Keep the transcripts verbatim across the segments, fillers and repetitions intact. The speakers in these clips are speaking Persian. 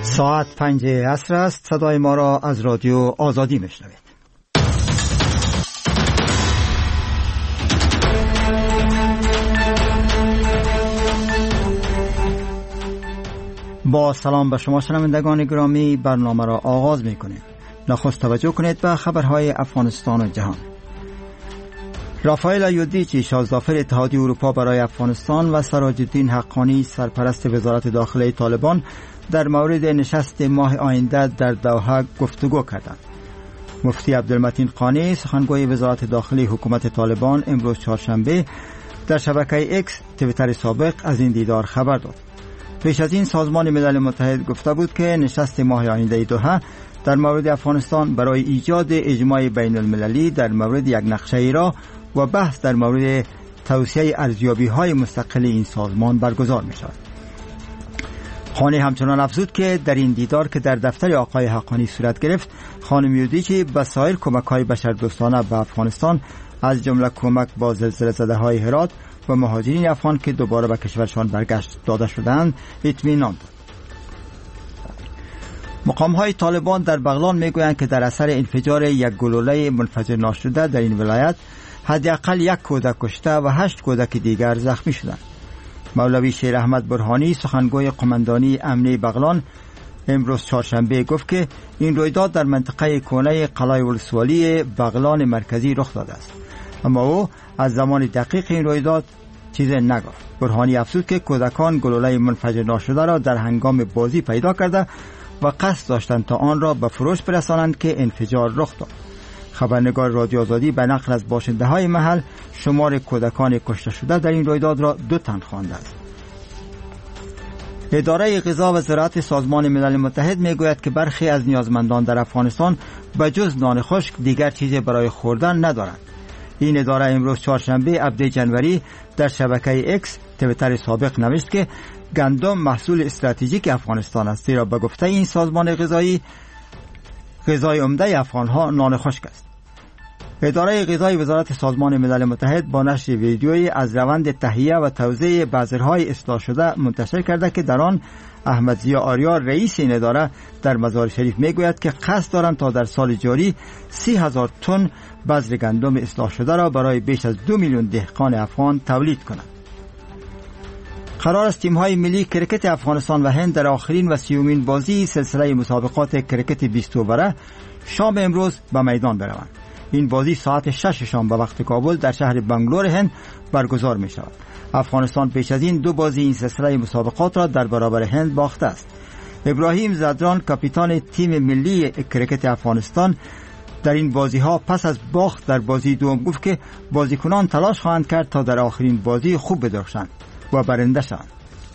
ساعت پنج عصر است. صدای ما را از رادیو آزادی میشنوید. با سلام به شما شنوندگان گرامی، برنامه را آغاز میکنیم. نخست توجه کنید به خبرهای افغانستان و جهان. رافائل ایودیچی، شازدافر اتحادیه اروپا برای افغانستان، و سراج الدین حقانی، سرپرست وزارت داخله طالبان، در مورد نشست ماه آینده در دوحه گفتگو کردند. مفتی عبدالمتین قانی، سخنگوی وزارت داخلی حکومت طالبان، امروز چهارشنبه در شبکه اکس توییتر سابق از این دیدار خبر داد. پیش از این سازمان ملل متحد گفته بود که نشست ماه آینده دوحه در مورد افغانستان برای ایجاد اجماع بین المللی در مورد یک نقشه راه و بحث در مورد توسعه ارزیابی‌های مستقل این سازمان برگزار می‌شود. خانی همچنان افزود که در این دیدار که در دفتر آقای حقانی صورت گرفت، خانم ایودیچی به سایر کمک‌های بشردوستانه به افغانستان از جمله کمک با زلزله زده‌های هرات و مهاجرین افغان که دوباره به کشورشان برگشت داده شدند اطمینان داد. مقام‌های طالبان در بغلان میگویند که در اثر انفجار یک گلوله منفجر ناشده در این ولایت حداقل یک کودک کشته و هشت کودک دیگر زخمی شدند. مولوی شیر احمد برهانی، سخنگوی قماندانی امنی بغلان، امروز چهارشنبه گفت که این رویداد در منطقه کونه قلعه ولسوالی بغلان مرکزی رخ داده است، اما او از زمان دقیق این رویداد چیزی نگفت. برهانی افزود که کودکان گلوله منفجر ناشده را در هنگام بازی پیدا کرده و قصد داشتند تا آن را به فروش برسانند که انفجار رخ داد. خبرنگار رادیو آزادی به نقل از باشنده های محل شمار کودکان کشته شده در این رویداد را دو تن خوانده است. اداره غذا و زراعت سازمان ملل متحد میگوید که برخی از نیازمندان در افغانستان به جز نان خشک دیگر چیزی برای خوردن ندارند. این اداره امروز چهارشنبه هفدهم جنوری در شبکه اکس توییتر سابق نوشت که گندم محصول استراتژیک افغانستان است، زیرا به گفته این سازمان غذایی غذای عمده افغانها نان خشک است. اداره غذای وزارت سازمان ملل متحد با نشر ویدیویی از روند تهیه و توزیع بذرهای اصلاح شده منتشر کرده که در آن احمد ضیا آریا، رئیس این اداره، در مزار شریف میگوید که قصد دارند تا در سال جاری سی هزار تن بذر گندم اصلاح شده را برای بیش از دو میلیون دهقان افغان تولید کنند. قرار است تیم‌های ملی کرکت افغانستان و هند در آخرین و سیومین بازی سلسله مسابقات کرکت بیست اووره شام امروز به میدان بروند. این بازی ساعت شش شام به وقت کابل در شهر بنگلور هند برگزار می شود. افغانستان پیش از این دو بازی این سلسله مسابقات را در برابر هند باخته است. ابراهیم زدران، کاپیتان تیم ملی کرکت افغانستان، در این بازی ها پس از باخت در بازی دوم گفت که بازیکنان تلاش خواهند کرد تا در آخرین بازی خوب بدرخشند و برنده شوند.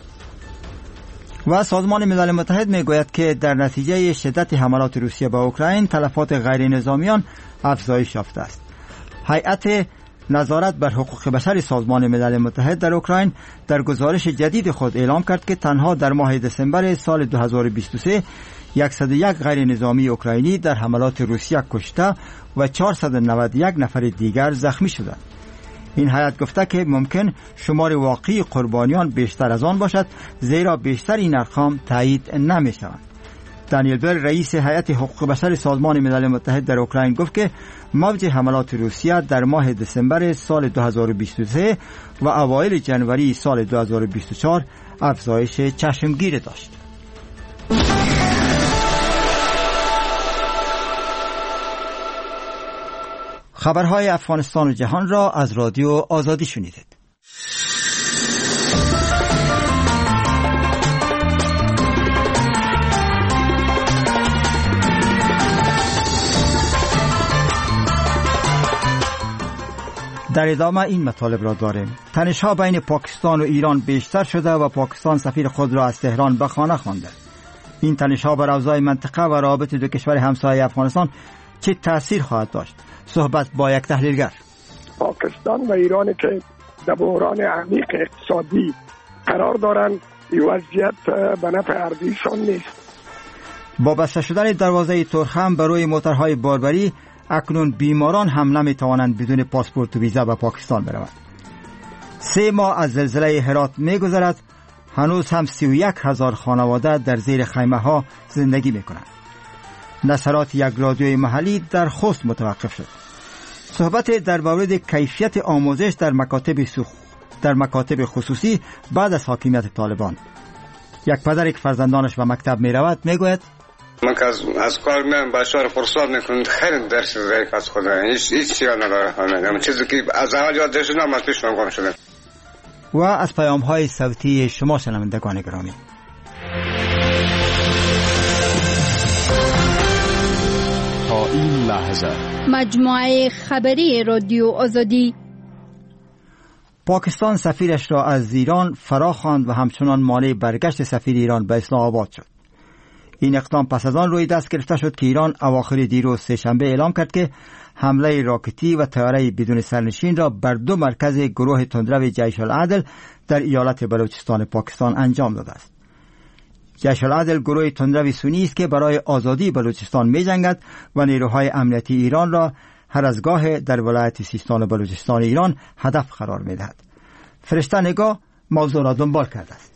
و سازمان ملل متحد میگوید که در نتیجه شدت حملات روسیه به اوکراین تلفات غیر نظامیان افزایش یافته است. هیئت نظارت بر حقوق بشر سازمان ملل متحد در اوکراین در گزارش جدید خود اعلام کرد که تنها در ماه دسامبر سال دو هزار و بیست و سه صد و یک غیر نظامی اوکراینی در حملات روسیه کشته و چهارصد و نود و یک نفر دیگر زخمی شدند. این هیئت گفته که ممکن شمار واقعی قربانیان بیشتر از آن باشد، زیرا بیشتر این ارقام تایید نمی شوند. دانیل بر، رئیس هیئت حقوق بشر سازمان ملل متحد در اوکراین گفت که موج حملات روسیه در ماه دسامبر سال دو هزار و بیست و سه و اوایل جنوری سال دو هزار و بیست و چهار افزایش چشمگیر داشت. خبرهای افغانستان و جهان را از رادیو آزادی شنیدید. در ادامه این مطالب را داریم. تنش‌ها بین پاکستان و ایران بیشتر شده و پاکستان سفیر خود را از تهران به خانه خوانده. این تنش‌ها بر اوضاع منطقه و روابط دو کشور همسایه افغانستان چه تأثیر خواهد داشت؟ صحبت با یک تحلیلگر. پاکستان و ایران که در بحران عمیق اقتصادی قرار دارند، این وضعیت به نفع اردویشان نیست. با بسته شدن دروازه ترخم بر روی موترهای باربری، اکنون بیماران هم نمی توانند بدون پاسپورت و ویزا به پاکستان بروند. سه ماه از زلزله هرات می گذرد، هنوز هم سی و یک هزار خانواده در زیر خیمه ها زندگی می کنند. نشرات یک رادیوی محلی در خوست متوقف شد. صحبت در مورد کیفیت آموزش در مکاتب سخ... در مکاتب خصوصی بعد از حاکمیت طالبان. یک پدر که فرزندانش به مکتب می رود می گوید من که از, از کار میام بچه‌ها رو فرصت میکنم خیلی درس ضعیف از خدا، هیچ هیچ چیزی نداره. چیزی که از اول یاد داشتم از پیش گم شده. و از پیام های صوتی شما شنوندگان گرامی، تا این لحظه مجموعه خبری رادیو آزادی. پاکستان سفیرش را از ایران فراخواند و همچنان مانع برگشت سفیر ایران به اسلام آباد شد. این اقدام پس از آن روی دست گرفته شد که ایران اواخر دیروز سه‌شنبه اعلام کرد که حمله راکتی و طیاره بدون سرنشین را بر دو مرکز گروه تندرو جیش العدل در ایالت بلوچستان پاکستان انجام داده است. جیش العدل گروه تندرو سنی است که برای آزادی بلوچستان می جنگد و نیروهای امنیتی ایران را هر از گاه در ولایت سیستان و بلوچستان ایران هدف قرار می دهد. فرشته نگاه موضوع را دنبال کرده است.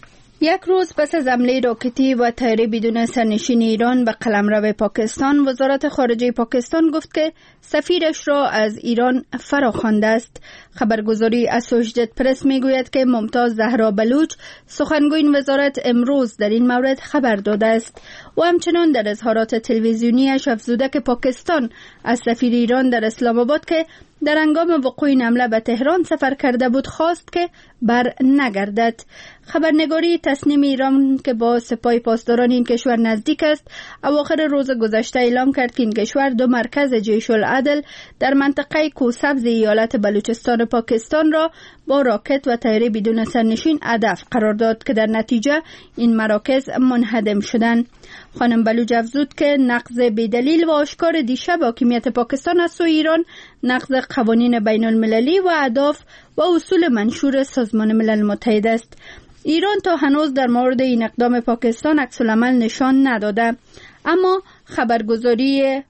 یک روز پس از حمله راکتی و طیاره بدون سرنشین ایران به قلمرو پاکستان، وزارت خارجه پاکستان گفت که سفیرش را از ایران فراخوانده است. خبرگزاری اسوشیتد پرس میگوید که ممتاز زهرا بلوچ سخنگوی وزارت امروز در این مورد خبر داده است و همچنان در اظهارات تلویزیونیش افزوده که پاکستان از سفیر ایران در اسلام آباد که در هنگام وقوع این حمله به تهران سفر کرده بود خواست که بر نگردد. خبرنگاری تصنیم ایران که با سپاه پاسداران این کشور نزدیک است، اواخر روز گذشته اعلام کرد که این کشور دو مرکز جیش العدل در منطقه کوسبز ایالت بلوچستان پاکستان را با راکت و طیاره بدون سرنشین هدف قرار داد که در نتیجه این مراکز منهدم شدند. خانم بلوچ افزود که نقض بی‌دلیل و آشکار دیشب حاکمیت پاکستان از سوی ایران نقض قوانین بین المللی و اهداف و اصول منشور سازمان ملل متحد است. ایران تا هنوز در مورد این اقدام پاکستان عکس‌العمل نشان نداده، اما خبرگزاری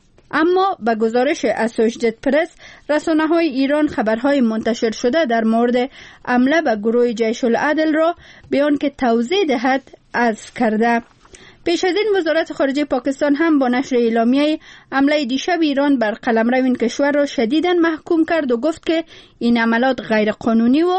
اما به گزارش اسوشیتد پرس رسانه‌های ایران خبرهای منتشر شده در مورد حمله به گروه جیش العدل را به آنکه توضیح دهد حذف کرده. پیش از این وزارت خارجه پاکستان هم با نشر اعلامیه حمله دیشب ایران بر قلمرو این کشور را شدیداً محکوم کرد و گفت که این عملیات غیر قانونی و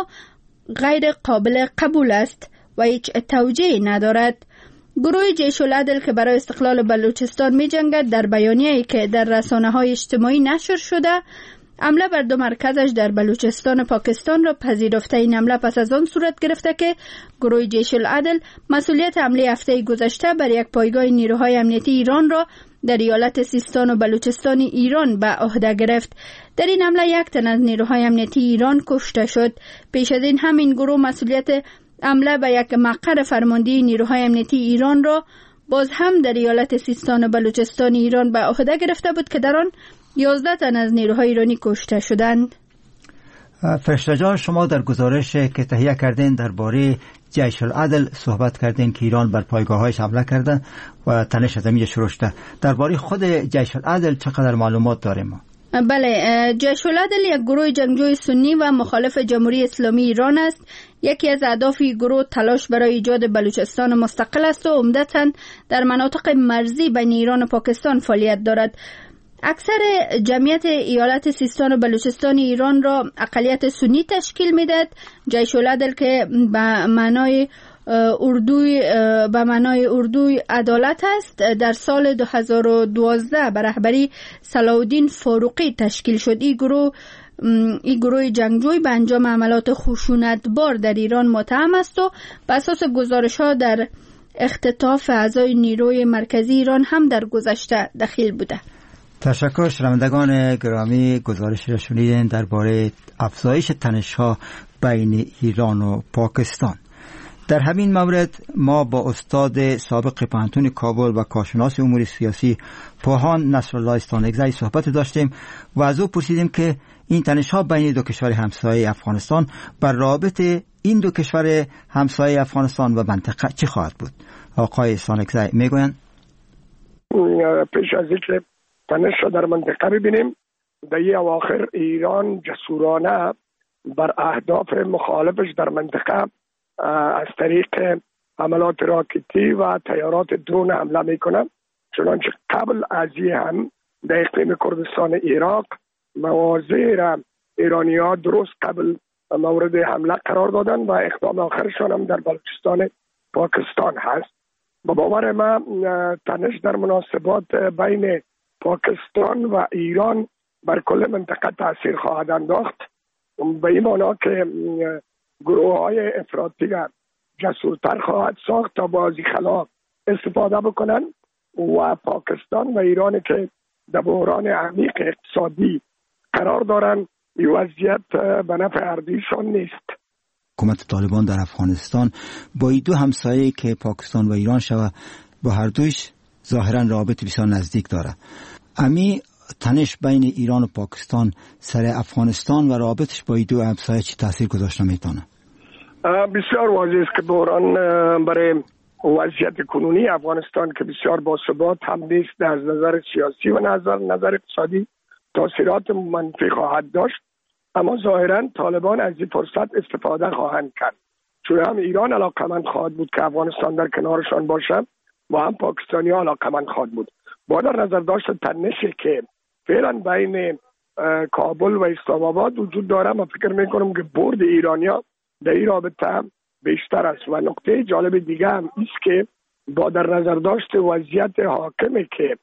غیر قابل قبول است و هیچ توجیهی ندارد. گروه جیش العدل که برای استقلال بلوچستان می جنگد در بیانیه‌ای که در رسانه‌های اجتماعی نشر شده، حمله بر دو مرکزش در بلوچستان پاکستان را پذیرفته. این حمله پس از آن صورت گرفته که گروه جیش العدل مسئولیت حمله هفته گذشته بر یک پایگاه نیروهای امنیتی ایران را در ایالت سیستان و بلوچستان ایران به عهده گرفت. در این حمله یک تن از نیروهای امنیتی ایران کشته شد. پیش از این هم این گروه مسئولیت حمله به یک مقر فرماندهی نیروهای امنیتی ایران را باز هم در ایالت سیستان و بلوچستان ایران به عهده گرفته بود که در آن یازده تن از نیروهای ایرانی کشته شدند. فرشته جان، شما در گزارش که تهیه کردین درباره جیش العدل صحبت کردین که ایران بر پایگاه‌هایش حمله کرده و تنش از اینجا شروع شده. درباره خود جیش العدل چقدر معلومات داریم ما؟ بله، جیش العدل یک گروه جنگجوی سنی و مخالف جمهوری اسلامی ایران است. یکی از اهداف گروه تلاش برای ایجاد بلوچستان مستقل است و عمدتاً در مناطق مرزی بین ایران و پاکستان فعالیت دارد. اکثر جمعیت ایالت سیستان و بلوچستان ایران را اقلیت سنی تشکیل میدهد. جیش العدل که به معنای اردوی به معنای اردوی عدالت است، در سال دو هزار و دوازده به رهبری صلاح‌الدین فاروقی تشکیل شد. این گروه این گروه جنگجوی به انجام عملیات خشونتبار در ایران متهم است و بر اساس گزارش‌ها در اختطاف اعضای نیروی مرکزی ایران هم در گذشته دخیل بوده. تشکر. شنوندگان گرامی، گزارش را شنیدین درباره افزایش تنش‌ها بین ایران و پاکستان. در همین مورد ما با استاد سابق پوهنتون کابل و کارشناس امور سیاسی پوهان نصرالله استانکزی صحبت داشتیم و از او پرسیدیم که این تنش‌ها بین دو کشور همسایه افغانستان بر رابطه این دو کشور همسایه افغانستان و منطقه چه خواهد بود. آقای استانکزی میگویند پیش از اینکه تنش را در منطقه ببینیم، در این اواخر ایران جسورانه بر اهداف مخالفش در منطقه از طریق حملات راکتی و طیارات درون حمله میکنن. چنانچه قبل از این هم در اقلیم کردستان عراق مواضع را ایرانی ها درست قبل مورد حمله قرار دادن و اقدام آخرشان هم در بلوچستان پاکستان هست. با باور ما تنش در مناسبات بین پاکستان و ایران بر کل منطقه تاثیر خواهد انداخت، به این معنا که گروه های افراطی را جسورتر خواهد ساخت تا بازی خلاف استفاده بکنن و پاکستان و ایران که در بحران عمیق اقتصادی قرار دارن این وضعیت به نفع اردیشان نیست. حکومت طالبان در افغانستان با این دو همسایه که پاکستان و ایران شود با هر دوش ظاهرا رابط بسیار نزدیک داره. امی تنش بین ایران و پاکستان سر افغانستان و رابطش با این دو همسایه چی تاثیر گذاشته میتونه؟ بسیار واضح است که بحران برای وضعیت کنونی افغانستان که بسیار باثبات هم نیست از نظر سیاسی و نظر نظر اقتصادی تاثیرات منفی خواهد داشت. اما ظاهرا طالبان از این فرصت استفاده خواهند کرد، چون هم ایران علاقمند خواهد بود که افغانستان در کنارشان باشه و هم پاکستانی ها علاقمند خواهد بود. با در نظر داشت تنشی که فعلا بین کابل و اسلام آباد وجود داره، من فکر میکنم که برد ایرانیا در این رابطه بیشتر است. و نکته جالب دیگه هم است که با در نظر داشت وضعیت حاکمی که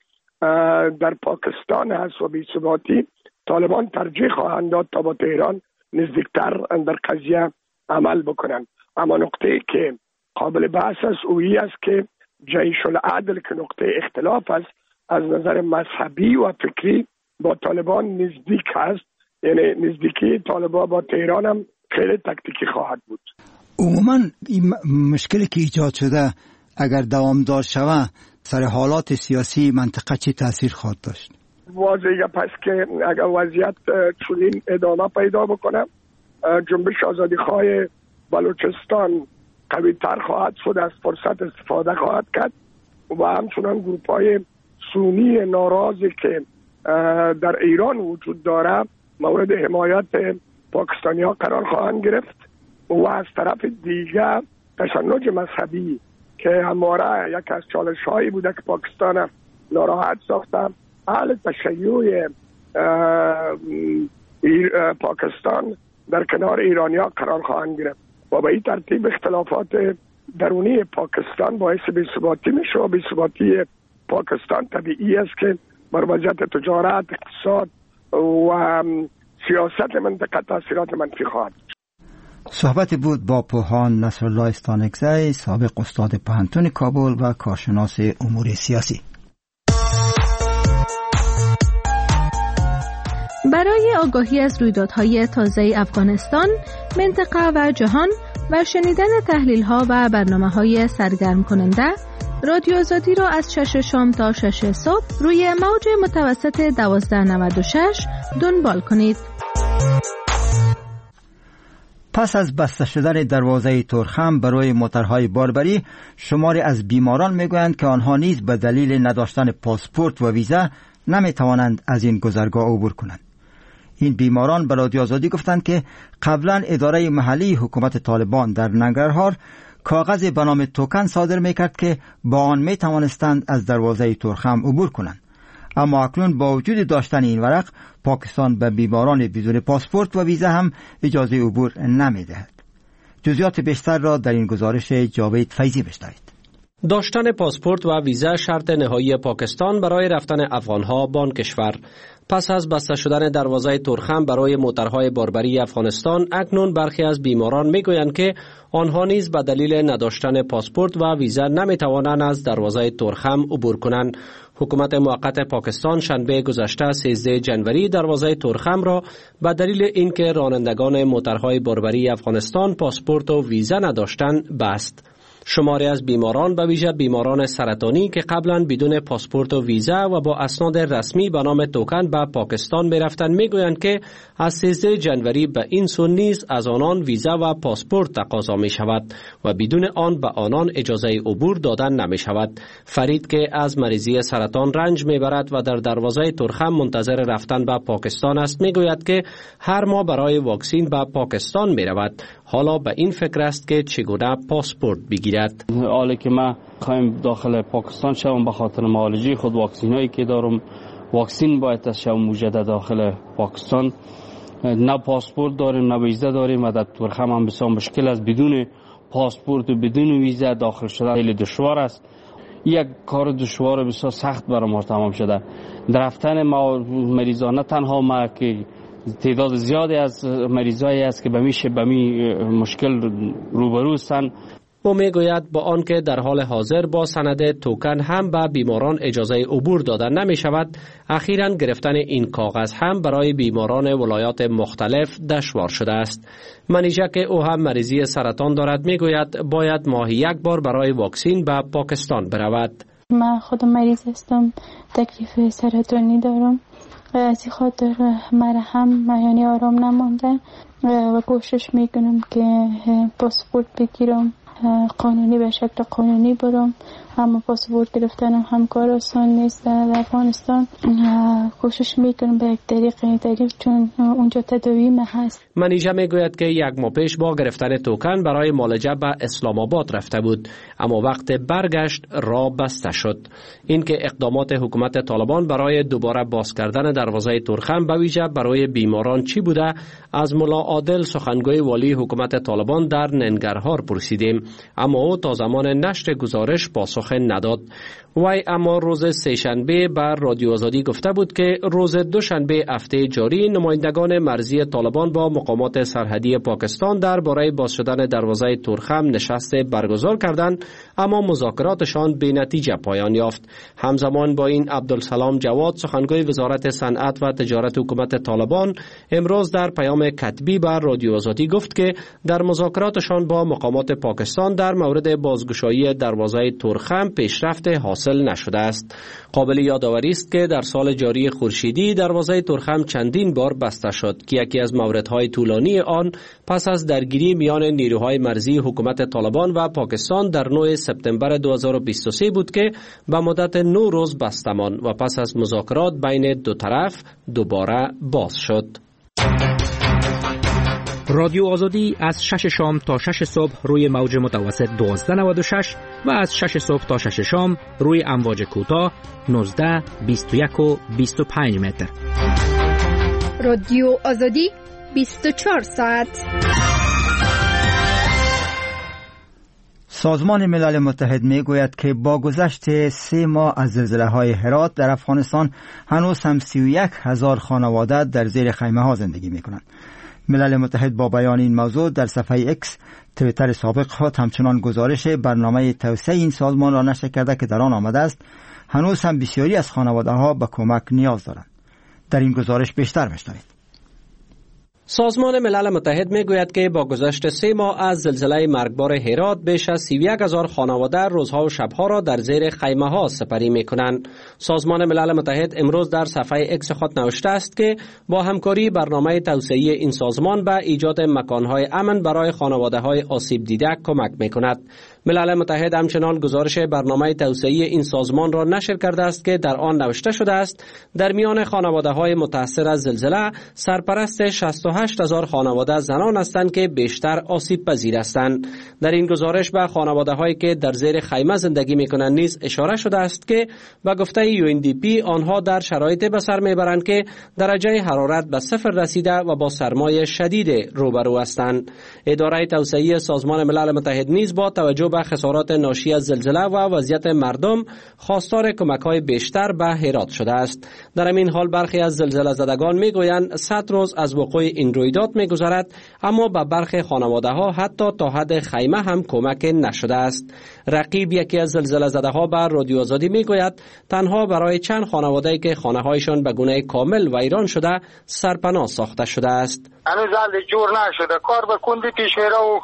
در پاکستان هست و بی‌ثباتی، طالبان ترجیح خواهند داد تا با تهران نزدیکتر در قضیه عمل بکنند. اما نکته که قابل بحث است اویی است که جیش العدل که نقطه اختلاف است از نظر مذهبی و فکری با طالبان نزدیک است، یعنی نزدیکی طالبان با تهران هم خیلی تکتیکی خواهد بود. عموما این مشکلی که ایجاد شده اگر دوامدار شود سر حالات سیاسی منطقه چی تاثیر خواهد داشت؟ واضحه پس که اگر وضعیت چنین ادامه پیدا بکنه، جنبش آزادیخواه بلوچستان قوی تر خواهد شد، از فرصت استفاده خواهد کرد و همچنان گروپ های سنی ناراضی که در ایران وجود داره مورد حمایت پاکستانی ها قرار خواهند گرفت و از طرف دیگر تشنج مذهبی که همواره یک از چالش هایی بوده که پاکستان ناراحت ساخته، اهل تشیع پاکستان در کنار ایرانی ها قرار خواهند گرفت و به این ترتیب اختلافات درونی پاکستان باعث بی‌ثباتی میشه و بی‌ثباتی پاکستان طبیعی است که بر وضعیت تجارت، اقتصاد و سیاست منطقه تاثیرات منفی خواهد. صحبت بود با پوهان نصرالله استانکزی، سابق استاد پوهنتون کابل و کارشناس امور سیاسی. برای آگاهی از رویدادهای تازه افغانستان، منطقه و جهان و شنیدن تحلیل‌ها و برنامه‌های سرگرم کننده، رادیو آزادی را از شش شام تا شش صبح روی موج متوسط دوازده نود و شش دنبال کنید. پس از بسته شدن دروازه تورخم برای موترهای باربری، شماری از بیماران میگویند که آنها نیز به دلیل نداشتن پاسپورت و ویزا نمیتوانند از این گذرگاه عبور کنند. این بیماران به رادیو آزادی گفتند که قبلا اداره محلی حکومت طالبان در ننگرهار کاغذ به نام توکن صادر میکرد که با آن میتوانستند از دروازه تورخم عبور کنند، اما اکنون با وجود داشتن این ورق پاکستان به بیماران بدون پاسپورت و ویزا هم اجازه عبور نمیدهد. جزئیات بیشتر را در این گزارش جاوید فیضی بشنوید. داشتن پاسپورت و ویزا شرط نهایی پاکستان برای رفتن افغانها به آن کشور. پس از بسته شدن دروازه تورخم برای موترهای باربری افغانستان، اکنون برخی از بیماران میگویند که آنها نیز به دلیل نداشتن پاسپورت و ویزا نمیتوانند از دروازه تورخم عبور کنند. حکومت موقت پاکستان شنبه گذشته سیزده جنوری دروازه تورخم را به دلیل اینکه رانندگان موترهای باربری افغانستان پاسپورت و ویزا نداشتند بست. شماری از بیماران به ویژه بیماران سرطانی که قبلا بدون پاسپورت و ویزا و با اسناد رسمی به نام توکن به پاکستان می رفتند می گویند که از سیزده جنوری به این سو نیز از آنان ویزا و پاسپورت تقاضا می شود و بدون آن به آنان اجازه عبور دادن نمی شود. فرید که از مریضی سرطان رنج می برد و در دروازه ترخم منتظر رفتن به پاکستان است می گوید که هر ماه برای واکسین به پاکستان می رود. حالا به این فکر است که چگونه پاسپورت بگیرد. حالا که من خواهیم داخل پاکستان شوم به خاطر معالجه خود واکسین هایی که دارم، واکسین باید از شوم مجدد داخل پاکستان. نه پاسپورت داریم نه ویزا داریم و در ترخم هم بسیار مشکل است. بدون پاسپورت و بدون ویزا داخل شدن خیلی دشوار است. یک کار دشوار و بسیار سخت برای ما تمام شده. در رفتن ما مریضان نه تنها ما که تعداد زیادی از مریضایی است که به میشه به می مشکل روبرو هستند. او میگوید با آنکه در حال حاضر با سند توکن هم به بیماران اجازه عبور دادن نمی شود، اخیراً گرفتن این کاغذ هم برای بیماران ولایات مختلف دشوار شده است. منیژه که او هم مریضی سرطان دارد میگوید باید ماهی یک بار برای واکسین به پاکستان برود. من خودم مریض هستم، تکلیف سرطانی دارم، از این خاطر مرا هم یعنی آرام نمانده و کوشش میکنم که پاسپورت بگیرم، قانونی به شکل قانونی برم. اما پاسپورت گرفتنم هم کار آسان نیست در افغانستان. کوشش میکنم به یک طریق طریق چون اونجا تداویم هست. منیژه میگوید که یک ماه پیش با گرفتن توکن برای معالجه به اسلام آباد رفته بود، اما وقت برگشت راه بسته شد. این که اقدامات حکومت طالبان برای دوباره باز کردن دروازه ترخم به ویژه برای بیماران چی بوده، از ملا عادل سخنگوی والی حکومت طالبان در ننگرهار پرسیدیم، اما او تا زمان نشر گزارش پاسخ نداد. وی اما روز سه‌شنبه بر رادیو آزادی گفته بود که روز دوشنبه هفته جاری نمایندگان مرزی طالبان با مقامات سرحدی پاکستان درباره باز شدن دروازه ترخم نشست برگزار کردند، اما مذاکراتشان بی نتیجه پایان یافت. همزمان با این عبدالسلام جواد سخنگوی وزارت صنعت و تجارت حکومت طالبان امروز در پیام کتبی بر رادیو آزادی گفت که در مذاکراتشان با مقامات پاکستان در مورد بازگشایی دروازه ترخم پیشرفت حاصل نشده است. قابل یادآوری است که در سال جاری خورشیدی دروازه ترخم چندین بار بسته شد که یکی از موردهای طولانی آن پس از درگیری میان نیروهای مرزی حکومت طالبان و پاکستان در نه سپتامبر دو هزار و بیست و سه بود که به مدت نه روز بسته ماند و پس از مذاکرات بین دو طرف دوباره باز شد. رادیو آزادی از شش شام تا شش صبح روی موج متوسط دوازده نود و شش و از شش صبح تا شش شام روی امواج کوتاه نوزده، بیست و یک و بیست و پنج متر. رادیو آزادی بیست و چهار ساعت. سازمان ملل متحد می گوید که با گذشت سه ماه از زلزله های هرات در افغانستان هنوز هم سی و یک هزار خانواده در زیر خیمه ها زندگی می کنند. ملل متحد با بیان این موضوع در صفحه اکس توییتر سابق خود همچنان گزارش برنامه توسعه این سازمان را نشر کرده که در آن آمده است هنوز هم بسیاری از خانواده ها به کمک نیاز دارند. در این گزارش بیشتر بشنوید. سازمان ملل متحد می گوید که با گذشت سه ماه از زلزله مرگبار هرات بیش از سی و یک هزار خانواده روزها و شبها را در زیر خیمه ها سپری می کنند. سازمان ملل متحد امروز در صفحه اکس خود نوشته است که با همکاری برنامه توسعه این سازمان به ایجاد مکانهای امن برای خانواده های آسیب دیده کمک می کند. ملل متحد همچنان گزارش برنامه توسعه این سازمان را نشر کرده است که در آن نوشته شده است در میان خانواده های متاثر از زلزله سرپرست شصت و هشت هزار خانواده زنان هستند که بیشتر آسیب پذیر هستند. در این گزارش به خانواده هایی که در زیر خیمه زندگی می کنند نیز اشاره شده است که به گفته یو ان دی پی آنها در شرایط به سر می برند که درجه حرارت به صفر رسیده و با سرمای شدید روبرو هستند. اداره توسعه سازمان ملل متحد نیز با توجه به خسارات ناشی از زلزله و وضعیت مردم خواستار کمک‌های بیشتر به هرات شده است. در همین حال برخی از زلزله زدگان میگویند صد روز از وقوع این رویداد میگذرد اما به برخی خانواده‌ها حتی تا حد خیمه هم کمک نشده است. رقیب یکی از زلزله زده‌ها بر رادیو آزادی میگوید تنها برای چند خانواده‌ای که خانه‌هایشان به گونه کامل ویران شده سرپناه ساخته شده است. هنوز حل جور نشده، کار به کندی پیش میره و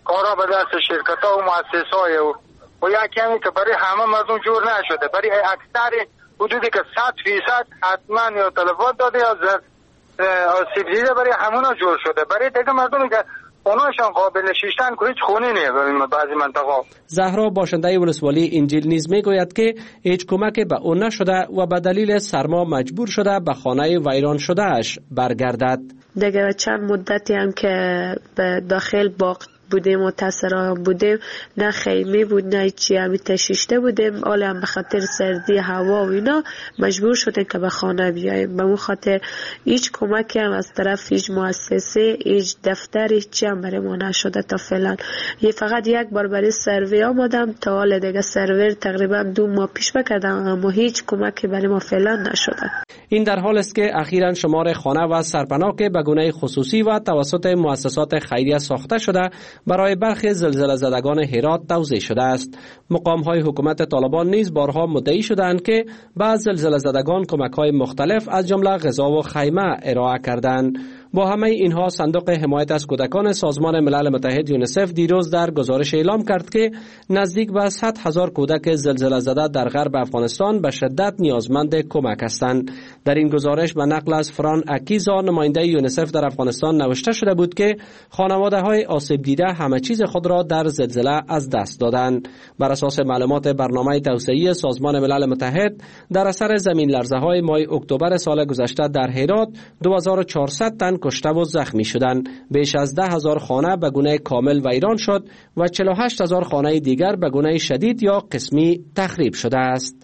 کارا به دست شرکت ها و مؤسسه های و و یک کمی که برای همه مردم جور نشده. برای اکثر حدودی که صد فیصد حتما یا تلفن داده یا آسیب دیده برای همونا جور شده. برای دیگه مردمی که اوناشان قابل نشستن که هیچ خونی نیه برای بعضی منطقه. زهرا باشنده ولسوالی انجیل نیز میگوید که هیچ کمک به اون نشده و به دلیل سرما مجبور شده به خانه ویران شده اش برگردد. دیگه چند مدتی هم که به داخل باغ بودیم و تسرا بودیم، نه خیمه بود نه چی، همی تشیشته بودیم. حالا هم به خاطر سردی هوا و اینا مجبور شدیم که به خانه بیاییم. به اون خاطر هیچ کمکی هم از طرف هیچ مؤسسه هیچ دفتر هیچی هم برای ما نشده تا فعلا. یه فقط یک بار برای سروی آمدم، تا حال دیگه سروی تقریبا دو ماه پیش بکردم اما هیچ کمکی برای ما فعلا نشده. این در حال است که اخیراً شمار خانه و سرپناه که به گونه خصوصی و توسط مؤسسات خیریه ساخته شده برای برخی زلزله زدگان هرات توزیع شده است. مقام‌های حکومت طالبان نیز بارها مدعی شدند که به زلزله زدگان کمک‌های مختلف از جمله غذا و خیمه ارائه کردند. با همه اینها صندوق حمایت از کودکان سازمان ملل متحد یونیسف دیروز در گزارش اعلام کرد که نزدیک به صد هزار کودک زلزله زده در غرب افغانستان به شدت نیازمند کمک هستند. در این گزارش به نقل از فران اکیزا نماینده یونیسف در افغانستان نوشته شده بود که خانواده‌های آسیب دیده همه چیز خود را در زلزله از دست دادند. بر اساس معلومات برنامه توسعه‌ای سازمان ملل متحد در اثر زمین لرزه‌های ماه اکتبر سال گذشته در هرات دو هزار و چهارصد تن کشته و زخمی شدند. بیش از ده هزار خانه به گونه کامل ویران شد و چهل و هشت هزار خانه دیگر به گونه شدید یا قسمی تخریب شده است.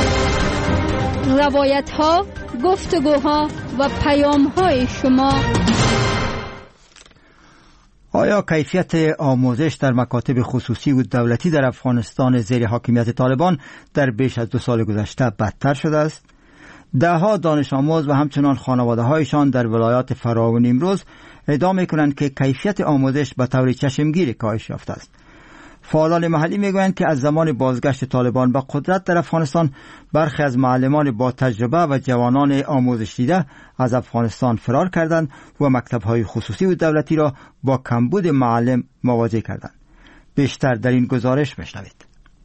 روایت ها، گفتگوها و پیام های شما. آیا کیفیت آموزش در مکاتب خصوصی و دولتی در افغانستان زیر حاکمیت طالبان در بیش از دو سال گذشته بدتر شده است؟ دهها دانش آموز و همچنان خانواده هایشان در ولایات فرا و نیمروز ادعا می‌کنند که کیفیت آموزش به طور چشمگیر کاهش یافته است. فعالان محلی میگویند که از زمان بازگشت طالبان به قدرت در افغانستان برخی از معلمان با تجربه و جوانان آموزش دیده از افغانستان فرار کردند و مکتب‌های خصوصی و دولتی را با کمبود معلم مواجه کردند. بیشتر در این گزارش بشنوید.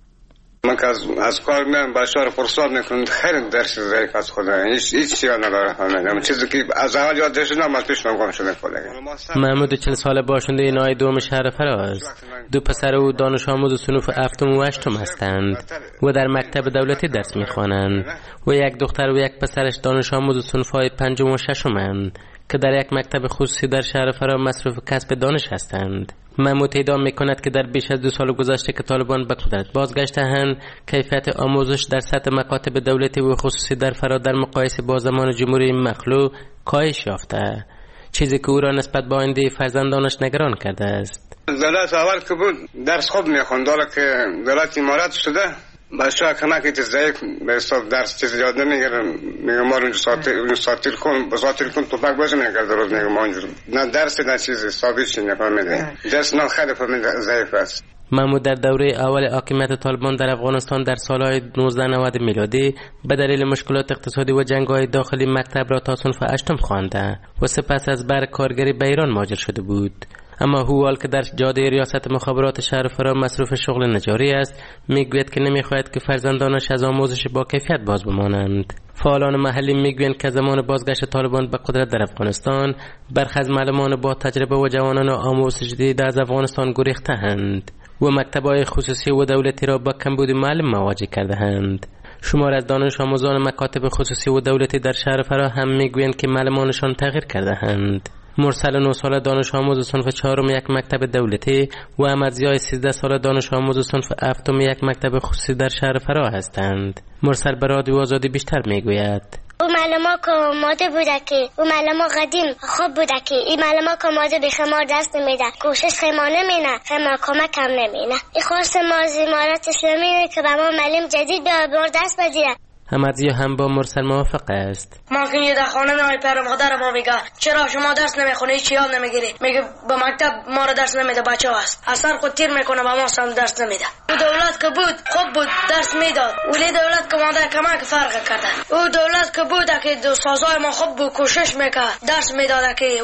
من که از, از کار میام بچه‌ها فرصت میکنم خیلی درس ضعیف از خدا هیچ هیچ چیزی نداره همین چیزی که از اول یاد داشتم از پیش من گم شده فلان. محمود چهل ساله باشنده نای دوم شهر فراز، دو پسر او دانش آموز صنف هفتم و هشتم هستند و در مکتب دولتی درس میخوانند و یک دختر و یک پسرش دانش آموز صنف‌های پنجم و ششمند که در یک مکتب خصوصی در شهر فرا مصروف کسب دانش هستند. محمود ادعا میکند که در بیش از دو سال گذشته که طالبان به قدرت بازگشتند، کیفیت آموزش در سطح مکاتب دولتی و خصوصی در فرا در مقایسه با زمان جمهوری مخلوع کاهش یافته، چیزی که او را نسبت به آینده فرزندانش نگران کرده است. دولت اول که بود درس خوب میخوند، حالا که دولت امارات شده بچه‌ها کمکی چیز ضعیف به حساب درس چیز یاد نمیگیرن. میگم ما رو ساعت ساعت کن با ساعت کن تو پاک بازی میکرد روز میگم ما اینجوری نه درس نه چیزی ثابت نفهمیده درس نه خیلی فهمیده ضعیف است. محمود در دوره اول حاکمیت طالبان در افغانستان در سالهای نوزده نود میلادی به دلیل مشکلات اقتصادی و جنگ‌های داخلی مکتب را تا صنف هشتم خوانده و سپس از بر کارگری به ایران مهاجر شده بود. اما هوال که در جاده ریاست مخابرات شهر فرا مصروف شغل نجاری است، میگوید که نمیخواهد که فرزندانش از آموزش با کیفیت باز بمانند. فعالان محلی میگویند که زمان بازگشت طالبان به قدرت در افغانستان برخی از معلمان با تجربه و جوانان آموزش دیده از افغانستان گریخته‌اند و مکتب‌های خصوصی و دولتی را با کمبود معلم مواجه کرده‌اند. شمار از دانش آموزان مکاتب خصوصی و دولتی در شهر فرا هم میگویند که معلمانشان تغییر کرده‌اند. مرسل نه ساله دانش آموز صنف چهارم یک مکتب دولتی و احمدضیاء سیزده ساله دانش آموز صنف هفتم یک مکتب خصوصی در شهر فرا هستند. مرسل به رادیو آزادی بیشتر میگوید: او معلم که ماده بوده که او معلم قدیم خوب بوده که این معلم که ماده به خمار دست نمیده، کوشش خیما نمینه، خیما کمک هم نمینه. این خواست ما از امارت اسلامی که به ما معلم جدید به بار دست بدیه. احمدضیاء هم با مرسل موافق است. ما که در خانه میای پر مادر ما میگه چرا شما درس نمیخونی، هیچ یاد نمیگیری؟ میگه به مکتب ما رو درس نمیده، بچه هست اصلا خود تیر میکنه به ما سم درس نمیده. او دولت که بود خوب بود درس میداد، ولی دولت که مادر کمک فرق کرده. او دولت که بود که دو سازای ما خوب بود کوشش میکرد درس میداد که.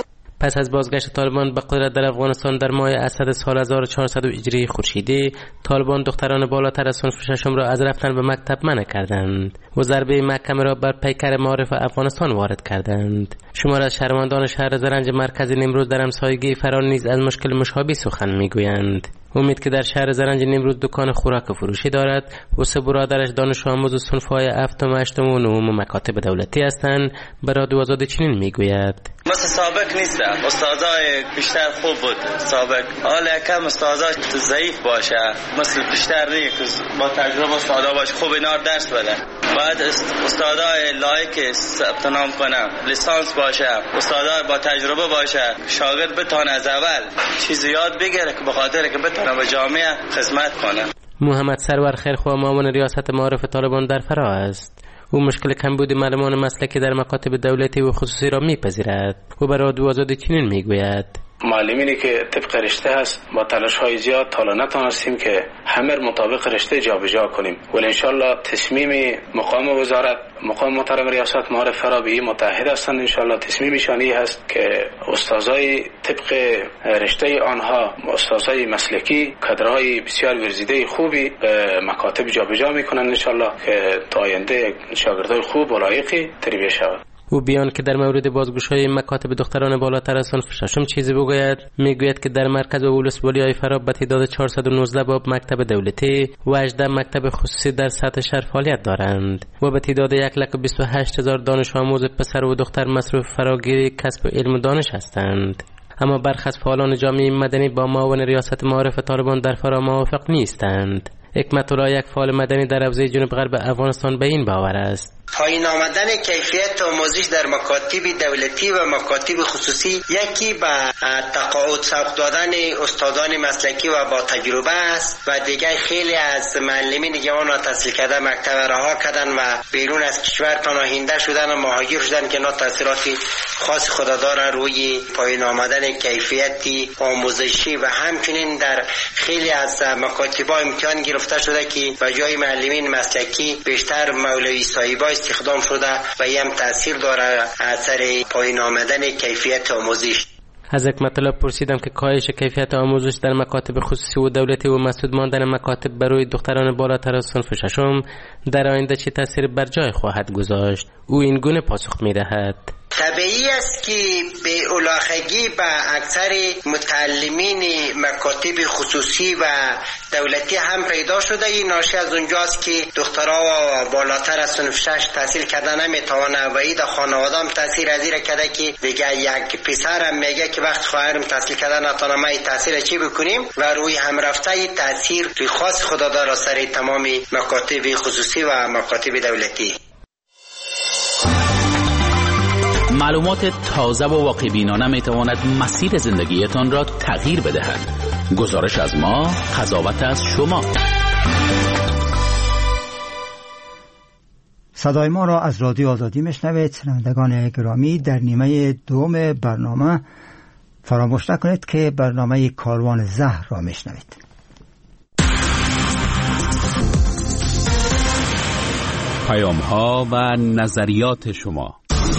پس از بازگشت طالبان به قدرت در افغانستان در ماه اسد سال هزار و چهارصد هجری خورشیدی، طالبان دختران بالاتر از صنف ششم را از رفتن به مکتب منع کردند و ضربه محکمه را بر پیکر معارف افغانستان وارد کردند. شمار از شهروندان شهر زرنج مرکزی نیمروز در همسایگی فرار نیز از مشکل مشابه سخن میگویند. امید که در شهر زرنج نیمروز دکان خوراک فروشی دارد و سه برادرش دانش آموز صنف‌های هفتم، هشتم و نهم مکاتب دولتی هستند، به رادیو آزاد چنین میگوید: مثل سابق نیستم. استادای بیشتر خوب بود سابق. حالا کم استادای ضعیف باشه، مثل بیشتر نیست با تجربه استادا باشه، خوب اینا درس بده. بعد استادای لایق ثبت نام کنه، لیسانس باشه، استادای با تجربه باشه، شاگرد بتونه از اول چیز یاد بگیره که بخاطر که بتونه به جامعه خدمت کنه. محمد سرور خیرخواه معاون ریاست معارف طالبان در فرا است. او مشکل کمبود معلمان مسلکی در مکاتب دولتی و خصوصی را میپذیرد و برای رادیو آزاد چنین میگوید: معلمینی که طبق رشته هست با تلاش های زیاد تا نتونستیم که همه مطابق رشته جابجا کنیم، ولی انشالله تصمیم مقام وزارت، مقام محترم ریاست معارف فرابی متحد هستند. انشالله تصمیمشان این هست که استادای طبق رشته آنها، استادای مسلکی، کادرهای بسیار ورزیده خوبی به مکاتب جابجا میکنند انشالله که تا آینده شاگردای خوب و لایقی تربیت شود. او بیان که در مورد بازگشایی مکاتب دختران بالاتر از صنف ششم چیزی بگوید، میگوید که در مرکز ولسوالی‌های فراب به تعداد چهارصد و نوزده باب مکتب دولتی و هجده مکتب خصوصی در سطح شهر فعالیت دارند و به تعداد یک لک و بیست و هشت هزار دانش آموز پسر و دختر مصروف فراگیری کسب علم و دانش هستند. اما برخی از فعالان جامعه مدنی با معاون ریاست معارف طالبان در فرا موافق نیستند. حکمت الله، یک فعال مدنی در حوزه جنوب غرب افغانستان، به این باور است: پایین آمدن کیفیت آموزش در مکاتب دولتی و مکاتب خصوصی یکی به تقاعد سوق دادن استادان مسلکی و با تجربه است و دیگر خیلی از معلمین جوان را تحصیل کرده مکتب رها کردن و بیرون از کشور پناهنده شدن و مهاجر شدن که اینا تاثیرات خاص خود داره روی پایین آمدن کیفیتی آموزشی و همچنین در خیلی از مکاتب امتحان گرفته شده که به جای معلمین مسلکی بیشتر مولوی صاحبای استخدام شده و این هم تاثیر داره اثر پایین آمدن کیفیت آموزش. از حکمت الله پرسیدم که کاهش کیفیت آموزش در مکاتب خصوصی و دولتی و مسدود ماندن مکاتب برای دختران بالاتر از صنف ششم در آینده چه تاثیر بر جای خواهد گذاشت؟ او این گونه پاسخ می‌دهد: طبیعی است که به الاخگی به اکثر متعلمین مکاتب خصوصی و دولتی هم پیدا شده. این ناشی از اونجاست که دخترها و بالاتر از صنف شش تحصیل کردن نمیتوانه و این در خانواده هم تاثیر از این کرده که دیگه یک پسر هم میگه که وقت خواهرم تحصیل کردن نتوانه ما تاثیر چی بکنیم و روی هم رفته تاثیر روی خاص خدا داره سر تمام مکاتب خصوصی و مکاتب دولتی. معلومات تازه و واقع بینانه می تواند مسیر زندگیتان را تغییر بدهد. گزارش از ما، قضاوت از شما. صدای ما را از رادیو آزادی میشنوید. شنوندگان گرامی، در نیمه دوم برنامه فراموش نکنید که برنامه کاروان زهر را میشنوید. پیام ها و نظریات شما.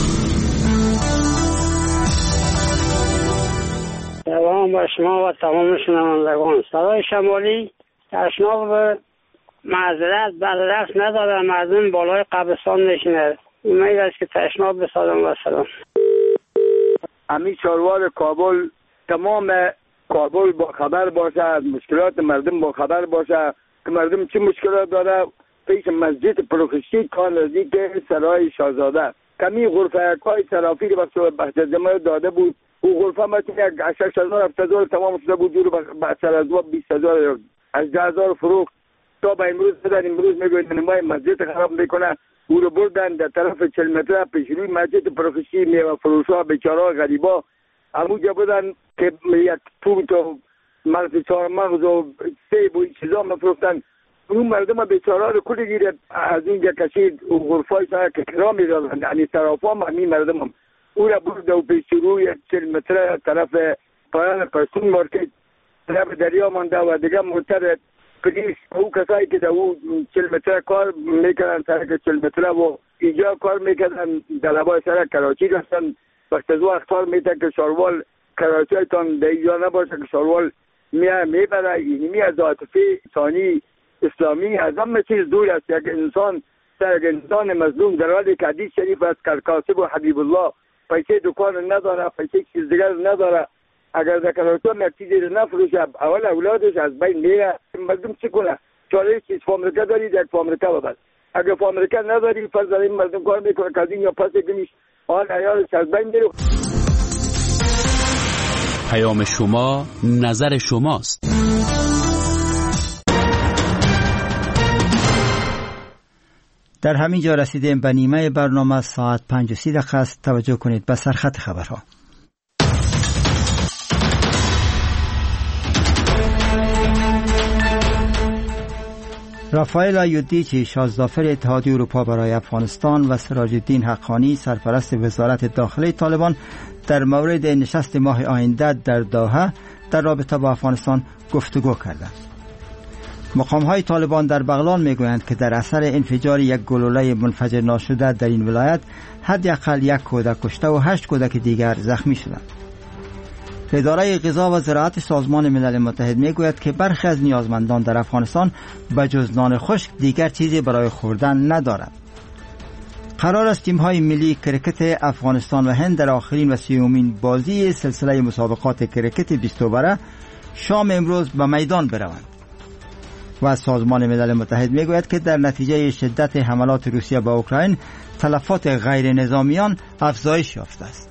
سلام با شما و تمام شنوندگان. صدای شمالی تشناب به معذرت بلرخ نداره، مردم بالای قبرستان نشینه. امید است که تشناب بسازم و سلام. امی چاروار کابل، تمام کابل با خبر باشه، از مشکلات مردم با خبر باشه که مردم چه مشکلات داره. پیش مسجد پروخشتی کار نزدیک سرای شاهزاده کمی غرفه کای صرافی که وقت بحث جمعه داده بود، او غرفه ما که شش هزار هفت هزار تمام شده بود، دور بحثر از بیست هزار از ده هزار فروخت تا به امروز بدن. امروز میگوید نمای مسجد خراب میکنه. او رو بردن در طرف چهل متره پیش روی مسجد پروخشتی میوه فروشا بیچاره غریبا همونجا بودن که یک توت و مغز چهار مغز و سیب و این چیزا مفروختن. اون مردم بیچاره رو کلی گیره از اینجا کشید و غرفای سر که کرا میدادن، یعنی طرف هم همین مردم هم او را برد و پیش روی چهل متره طرف پایان پرسون مارکت طرف دریا مانده و دیگه مرتر پلیس او کسایی که در او چهل متره کار میکنن سرک چهل متره و اینجا کار میکنن در لبای سرک کراچی رستن وقتی از اختار میده که شاروال کرایتایتان در اینجا نباشه که شاروال میه میبره. اینی می از عاطفه انسانی اسلامی از همه چیز دور است. یک انسان سر یک انسان مظلوم در حالی که حدیث شریف است که کاسب و حبیب الله پیسه دکان نداره، پیسه چیز دیگر نداره، اگر در کرایتان یک چیزی نفروشه اول اولادش از بین میره. مردم چی کنه؟ چاره چیز فامریکا داری در فامریکا ببر، اگر فامریکا نداری فرض در این مردم کار میکنه که از این یا پس گمیش آن عیالش از بین میره. پیام شما نظر شماست. در همین جا رسیدیم به نیمه برنامه. ساعت پنج و سی دقیقه است. توجه کنید به سرخط خبرها. رافائل ایودیچی شازدافر اتحادیه اروپا برای افغانستان و سراج الدین حقانی سرپرست وزارت داخلی طالبان در مورد نشست ماه آینده در دوحه در رابطه با افغانستان گفتگو کردند. مقام‌های طالبان در بغلان میگویند که در اثر انفجار یک گلوله منفجر ناشده در این ولایت حداقل یک کودک کشته و هشت کودک دیگر زخمی شدند. اداره غذا و زراعت سازمان ملل متحد میگوید که برخی از نیازمندان در افغانستان به جز نان خشک دیگر چیزی برای خوردن ندارند. قرار است تیم‌های ملی کرکت افغانستان و هند در آخرین و سیومین بازی سلسله مسابقات کرکت بیست اووره شام امروز به میدان بروند. و سازمان ملل متحد میگوید که در نتیجه شدت حملات روسیه به اوکراین تلفات غیر نظامیان افزایش یافته است.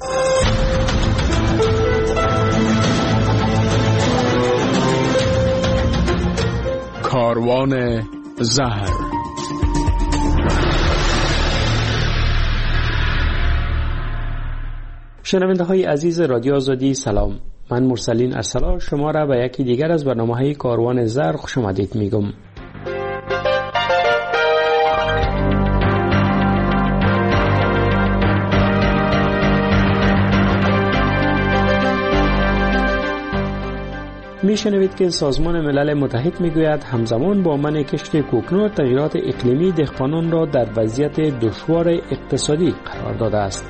کاروان زهر. شنونده های عزیز رادیو آزادی سلام. من مرسلین ارسلان شما را به یکی دیگر از برنامه های کاروان زهر خوش آمدید میگم. میشنوید که سازمان ملل متحد میگوید همزمان با من کشت کوکنار تغییرات اقلیمی دهقانان را در وضعیت دشوار اقتصادی قرار داده است.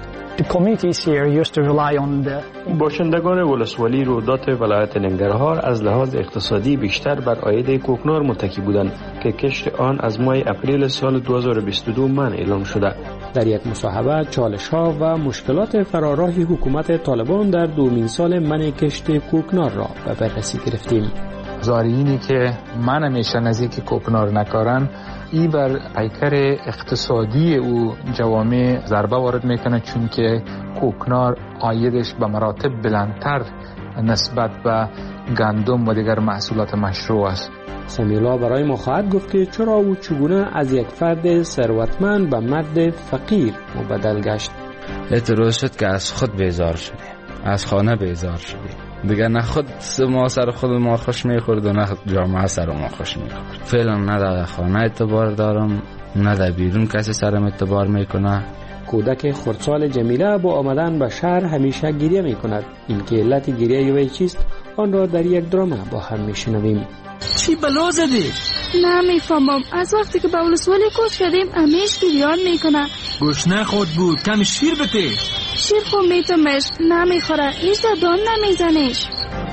باشندگان ولسوالی رودات ولایت ننگرهار از لحاظ اقتصادی بیشتر بر عاید کوکنار متکی بودند که کشت آن از ماه اپریل سال دو هزار و بیست و دو منع اعلام شده. در یک مصاحبه چالش‌ها و مشکلات فراراهی حکومت طالبان در دومین سال منع کشت کوکنار را به بررسی گرفتیم. زارعینی که من میشه نزدیک کوکنار نکارن ای بر پیکر اقتصادی او جوامع ضربه وارد میکنه، چون که کوکنار عایدش به مراتب بلندتر نسبت به گندم و دیگر محصولات مشروع است. سمیلا برای ما خواهد گفت که چرا و چگونه از یک فرد ثروتمند به مرد فقیر مبدل گشت. اعتراض شد که از خود بیزار شدیم، از خانه بیزار شدیم. دیگه نه خود ما سر خود ما خوش میخورد و نه جامعه سر ما خوش میخورد. فعلا نه در خانه اعتبار دارم، نه در بیرون کسی سرم اعتبار میکنه. کودک خردسال جمیله با آمدن به شهر همیشه گریه میکند. این که علت گریه وی چیست آن را در یک درامه با هم میشنویم. چی بلا زدی؟ نمیفهمم. از وقتی که به ولسوالی کوچ شدیم همیش گریان میکنه. گشنه خود بود، کمی شیر بده. شیر خود میتمش نمیخوره، هیچ دان نمیزنش.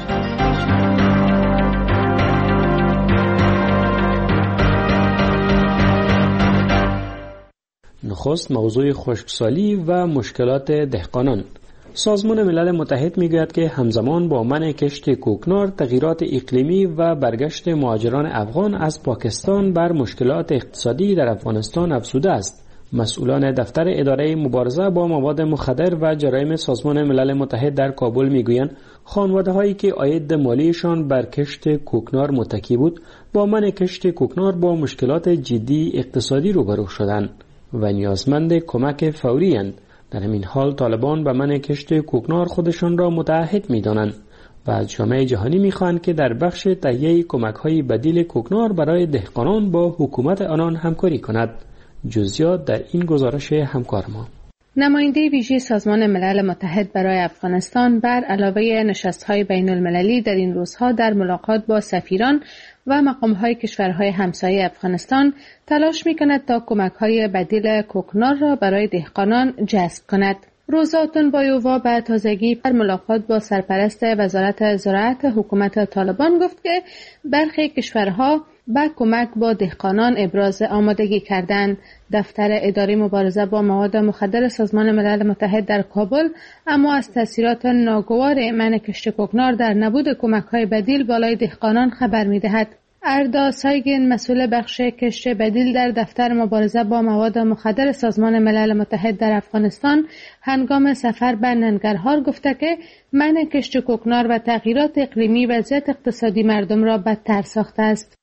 نخست موضوع خشکسالی و مشکلات دهقانان. سازمان ملل متحد میگوید که همزمان با منع کشت کوکنار تغییرات اقلیمی و برگشت مهاجران افغان از پاکستان بر مشکلات اقتصادی در افغانستان افزوده است. مسئولان دفتر اداره مبارزه با مواد مخدر و جرایم سازمان ملل متحد در کابل میگویند خانواده‌هایی که عاید مالیشان بر کشت کوکنار متکی بود با منع کشت کوکنار با مشکلات جدی اقتصادی روبرو شدند و نیازمند کمک فوری اند. در همین حال طالبان به منع کشت کوکنار خودشان را متعهد می‌دانند و از جامعه جهانی می‌خواهند که در بخش تهیه کمک‌های بدیل کوکنار برای دهقانان با حکومت آنان همکاری کند. جزئیات در این گزارش همکار ما. نماینده ویژه سازمان ملل متحد برای افغانستان بر علاوه نشست‌های بین‌المللی در این روزها در ملاقات با سفیران و مقام‌های کشورهای همسایه افغانستان تلاش می‌کند تا کمک‌های بدیل کوکنار را برای دهقانان جذب کند. روزا تونبایووا به تازگی در ملاقات با سرپرست وزارت زراعت حکومت طالبان گفت که برخی کشورها با کمک با دهقانان ابراز آمادگی کردند. دفتر اداره مبارزه با مواد مخدر سازمان ملل متحد در کابل اما از تاثیرات ناگوار منع کشت کوکنار در نبود کمک‌های بدیل بالای دهقانان خبر می‌دهد. اردا سایگین مسئول بخش کشت بدیل در دفتر مبارزه با مواد مخدر سازمان ملل متحد در افغانستان هنگام سفر به ننگرهار گفته که منع کشت کوکنار و تغییرات اقلیمی وضعیت اقتصادی مردم را بدتر ساخته است.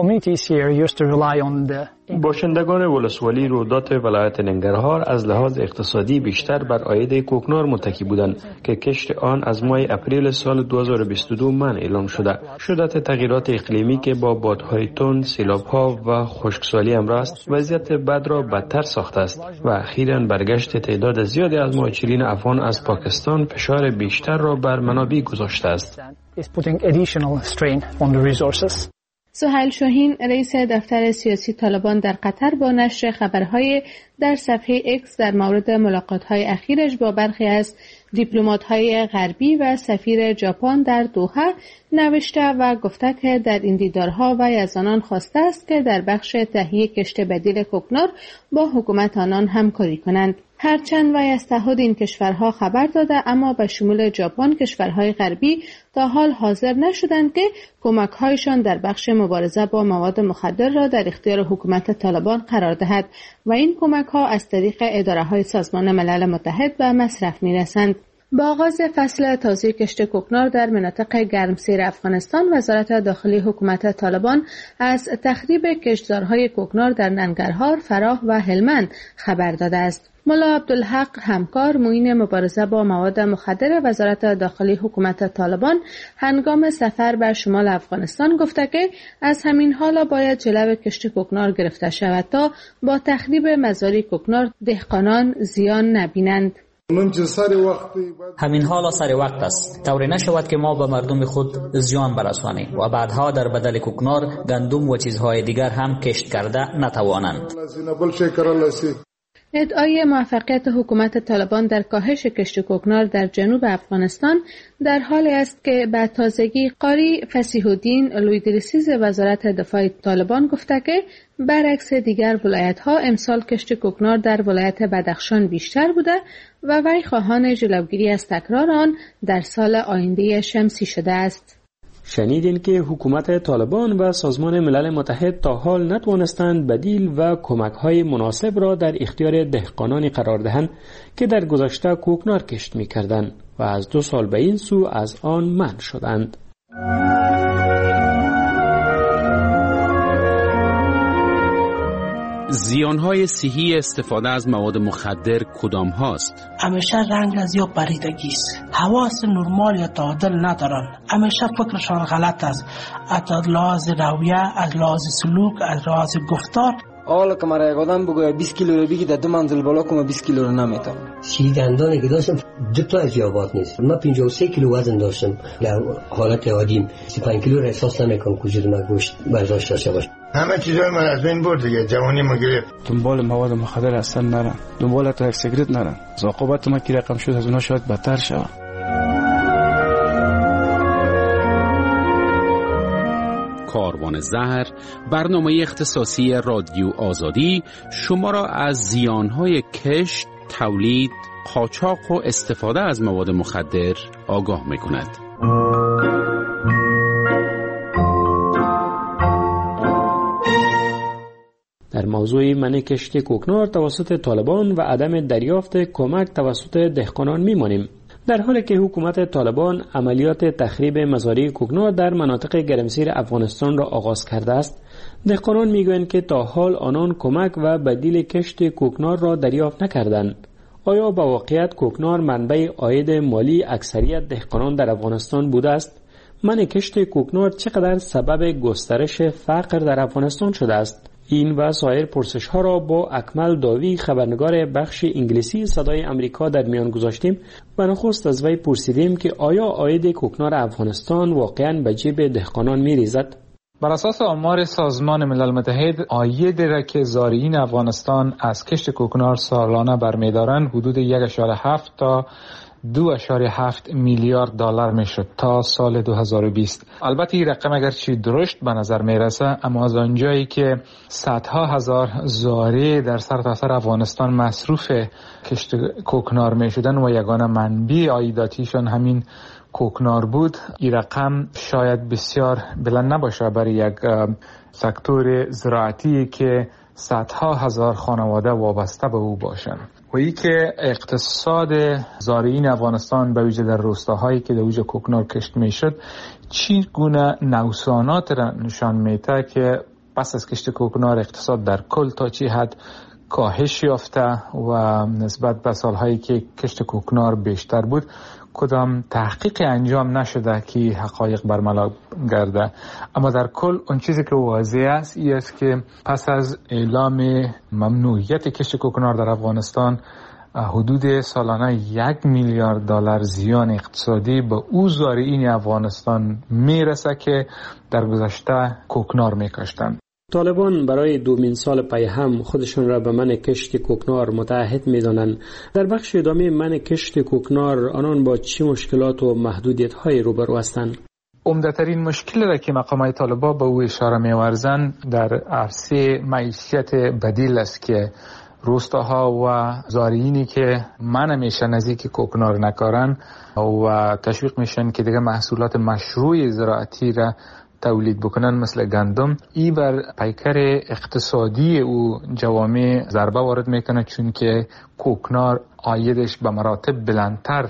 باشندگان ولسوالی رودات ولایت ننگرهار از لحاظ اقتصادی بیشتر بر عاید کوکنار متکی بودند که کشت آن از ماه اپریل سال دو هزار و بیست و دو منع اعلام شده. شدت تغییرات اقلیمی که با بادهای تند، سیلاب‌ها و خشکسالی همراه است، وضعیت بد را بدتر ساخته است و اخیراً برگشت تعداد زیادی از مهاجرین افغان از پاکستان فشار بیشتر را بر منابع گذاشته است. سهیل شاهین رئیس دفتر سیاسی طالبان در قطر با نشر خبرهای در صفحه اکس در مورد ملاقات‌های اخیرش با برخی از دیپلمات‌های غربی و سفیر ژاپن در دوحه نوشته و گفته که در این دیدارها وی از آنان خواسته است که در بخش تهیه کشت بدیل کوکنار با حکومت آنان همکاری کنند. هرچند وی از تعهد این کشورها خبر داده اما به شمول ژاپن کشورهای غربی تا حال حاضر نشدند که کمک‌هایشان در بخش مبارزه با مواد مخدر را در اختیار حکومت طالبان قرار دهد و این کمک‌ها از طریق اداره‌های سازمان ملل متحد به مصرف می‌رسند. با آغاز فصل تازه کشت کوکنار در مناطق گرمسیر افغانستان، وزارت داخلی حکومت طالبان از تخریب کشتزارهای کوکنار در ننگرهار، فراه و هلمند خبر داده است. ملا عبدالحق همکار معین مبارزه با مواد مخدر وزارت داخلی حکومت طالبان هنگام سفر به شمال افغانستان گفته که از همین حالا باید جلو کشت کوکنار گرفته شود تا با تخریب مزارع کوکنار دهقانان زیان نبینند. همین حالا سر وقت است طوری نشود که ما به مردم خود زیان برسانیم و بعدها در بدل کوکنار گندم و چیزهای دیگر هم کشت کرده نتوانند. ادعای موفقیت حکومت طالبان در کاهش کشت کوکنار در جنوب افغانستان در حالی است که به تازگی قاری فصیح الدین لویدرسیز وزارت دفاع طالبان گفته که برعکس دیگر ولایت‌ها امسال کشت کوکنار در ولایت بدخشان بیشتر بوده و وی خواهان جلوگیری از تکرار آن در سال آینده شمسی شده است. شنیدین که حکومت طالبان و سازمان ملل متحد تا حال نتوانستند بدیل و کمک‌های مناسب را در اختیار دهقانانی قرار دهند که در گذشته کوکنار کشت می‌کردند و از دو سال به این سو از آن منع شدند. زیانهای صحی استفاده از مواد مخدر کدام هاست؟ همیشه رنگ از یا پریدگی است. حواس نرمال یا تعادل ندارن. همیشه فکرشان غلط است. از لحاظ رویه، از لحاظ سلوک، از لحاظ گفتار. حالا که مرا یک آدم بگوید بیست کیلو رو بگی در دو منزل بالا کنم بیست کیلو رو نمیتونم. سی دندانی که داشتم دو تا از یابات نیست. من پنجاه و سه کیلو وزن داشتم. در حالت عادیم سی و پنج کیلو رو احساس نمیکنم کجا رو نگوشت برداشت داشته باش. همه چیزای من از بین برد دیگه. جوانی ما گرفت. دنبال مواد مخدر اصلا نرم. دنبال تا یک سیگرت نرم. عاقبت ما کی رقم شد از اونها شاید بدتر شود. کاروان زهر، برنامه اختصاصی رادیو آزادی شما را از زیانهای کشت، تولید، قاچاق و استفاده از مواد مخدر آگاه می‌کند. در موضوع منع کشت کوکنار توسط طالبان و عدم دریافت کمک توسط دهقانان می‌مانیم. در حالی که حکومت طالبان عملیات تخریب مزارع کوکنار در مناطق گرمسیر افغانستان را آغاز کرده است، دهقانان میگویند که تا حال آنان کمک و بدیل کشت کوکنار را دریافت نکردند. آیا با واقعیت کوکنار منبع عاید مالی اکثریت دهقانان در افغانستان بوده است؟ منع کشت کوکنار چقدر سبب گسترش فقر در افغانستان شده است؟ این و سایر پرسش ها را با اکمل داوی، خبرنگار بخش انگلیسی صدای امریکا در میان گذاشتیم و نخست از وی پرسیدیم که آیا عاید کوکنار افغانستان واقعاً به جیب دهقانان می ریزد؟ بر اساس آمار سازمان ملل متحد، عاید را که زارعین افغانستان از کشت کوکنار سالانه برمی‌دارند حدود یک و هفت تا دو و هفت میلیارد دلار میشد تا سال دو هزار و بیست. البته این رقم اگرچه درشت به نظر میرسه، اما از آنجایی که صدها هزار زارع در سرتاسر افغانستان مصروف کشت کوکنار میشدن و یگانه منبع عایداتیشان همین کوکنار بود، این رقم شاید بسیار بلند نباشه برای یک سکتور زراعتی که صدها هزار خانواده وابسته به او باشند. و ای که اقتصاد زارعین افغانستان به ویژه در روستاهایی که در ویژه کوکنار کشت میشد چی گونه نوسانات را نشان میده که پس از کشت کوکنار اقتصاد در کل تا چی حد کاهش یافته و نسبت به سالهایی که کشت کوکنار بیشتر بود کدام تحقیق انجام نشده که حقایق برملا گرده. اما در کل اون چیزی که واضح است این است که پس از اعلام ممنوعیت کشت کوکنار در افغانستان حدود سالانه یک میلیارد دلار زیان اقتصادی به او زارعین افغانستان میرسه که در گذشته کوکنار میکاشتند. طالبان برای دومین سال پی هم خودشان را به منع کشت کوکنار متعهد می‌دانند. در بخش ادامه منع کشت کوکنار آنان با چه مشکلات و محدودیت‌های روبرو هستند؟ عمده‌ترین مشکلی را که مقامات طالبان به او اشاره می‌ورزند در عرصه معیشت بدیل است که روستاها و زارعینی که منع میشن از اینکه کوکنار نکارن و تشویق میشن که دیگه محصولات مشروع زراعتی را تولید بکنن مثل گندم، ای بر پیکر اقتصادی او جوامع ضربه وارد میکنه، چون که کوکنار عایدش به مراتب بلندتر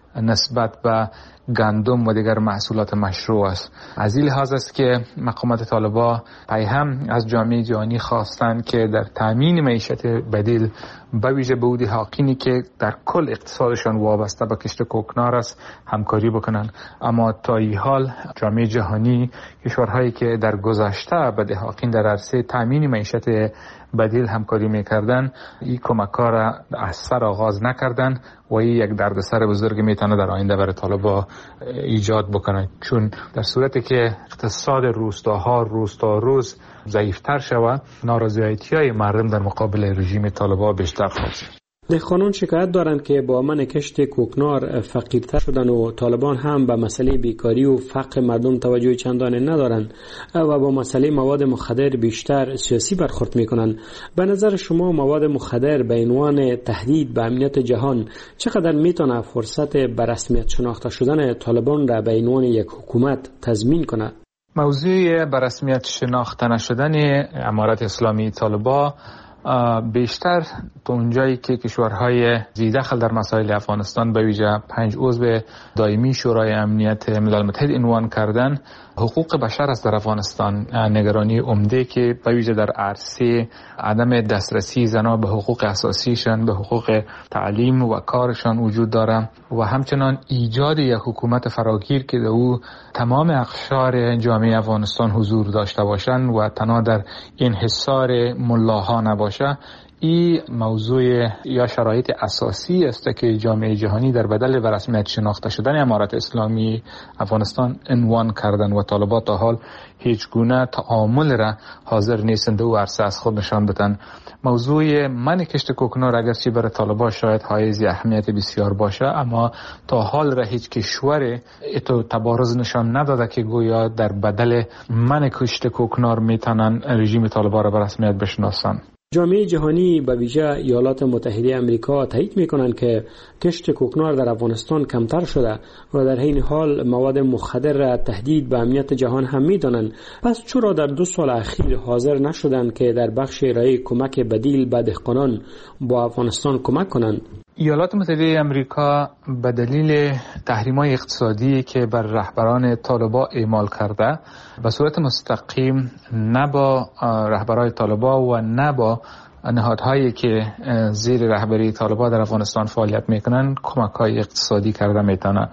نسبت به گندم و دیگر محصولات مشروع است. از این لحاظ است که مقامات طالبان پی هم از جامعه جهانی خواستند که در تامین معیشت بدیل به ویژه به اودی حاقینی که در کل اقتصادشان وابسته به کشت کوکنار است همکاری بکنند. اما تا این حال جامعه جهانی، کشورهایی که در گذشته به دهاقین در عرصه تامین معیشت بدیل همکاری میکردن، این کمک‌ها را از سر آغاز نکردن و این یک دردسر بزرگ میتونه در آینده برای طالبان ایجاد بکنه، چون در صورتی که اقتصاد روستاها روستا روز ضعیفتر شود، نارضایتی‌های مردم در مقابل رژیم طالبان بیشتر خواهد شد. دهقانان شکایت دارند که با منع کشت کوکنار فقیرتر شدن و طالبان هم به مسئله بیکاری و فقر مردم توجه چندانی ندارند و با مسئله مواد مخدر بیشتر سیاسی برخورد میکنند. به نظر شما مواد مخدر به عنوان تهدید به امنیت جهان چقدر میتونه فرصت به رسمیت شناخته شدن طالبان را به عنوان یک حکومت تضمین کند؟ موضوع به رسمیت شناخته نشدن امارت اسلامی طالبان بیشتر تو اونجایی که کشورهای ذی‌دخل در مسائل افغانستان به ویژه پنج عضو دائمی شورای امنیت ملل متحد عنوان کردن، حقوق بشر است در افغانستان. نگرانی عمده که به ویژه در عرصه عدم دسترسی زنان به حقوق اساسیشان، به حقوق تعلیم و کارشان وجود داره و همچنان ایجاد یک حکومت فراگیر که در او تمام اقشار جامعه افغانستان حضور داشته باشند و تنها در انحصار ملاها نباشه. این موضوع یا شرایط اساسی است که جامعه جهانی در بدل به رسمیت شناخته شدن امارت اسلامی افغانستان عنوان کردن و طالبان تا حال هیچ گونه تعامل را حاضر نیستند و عرصه از خود نشان بدن. موضوع منع کشت کوکنار اگرچه برای طالبان شاید حائز اهمیت بسیار باشه، اما تا حال را هیچ کشور اتو تبارز نشان نداده که گویا در بدل منع کشت کوکنار میتونن رژیم طالبان را به رسمیت بشناسن. جامعه جهانی به ویژه ایالات متحده آمریکا تایید میکنند که کشت کوکنار در افغانستان کمتر شده و در این حال مواد مخدر را تهدید به امنیت جهان هم میدانند. پس چرا در دو سال اخیر حاضر نشدند که در بخش ارائه کمک بدیل به دهقانان با افغانستان کمک کنند؟ ایالات متحده آمریکا به دلیل تحریم‌های اقتصادی که بر رهبران طالبان اعمال کرده، به صورت مستقیم نه با رهبران طالبان و نه با نهادهایی که زیر رهبری طالبان در افغانستان فعالیت میکنن کمک‌های اقتصادی کرده میتونه.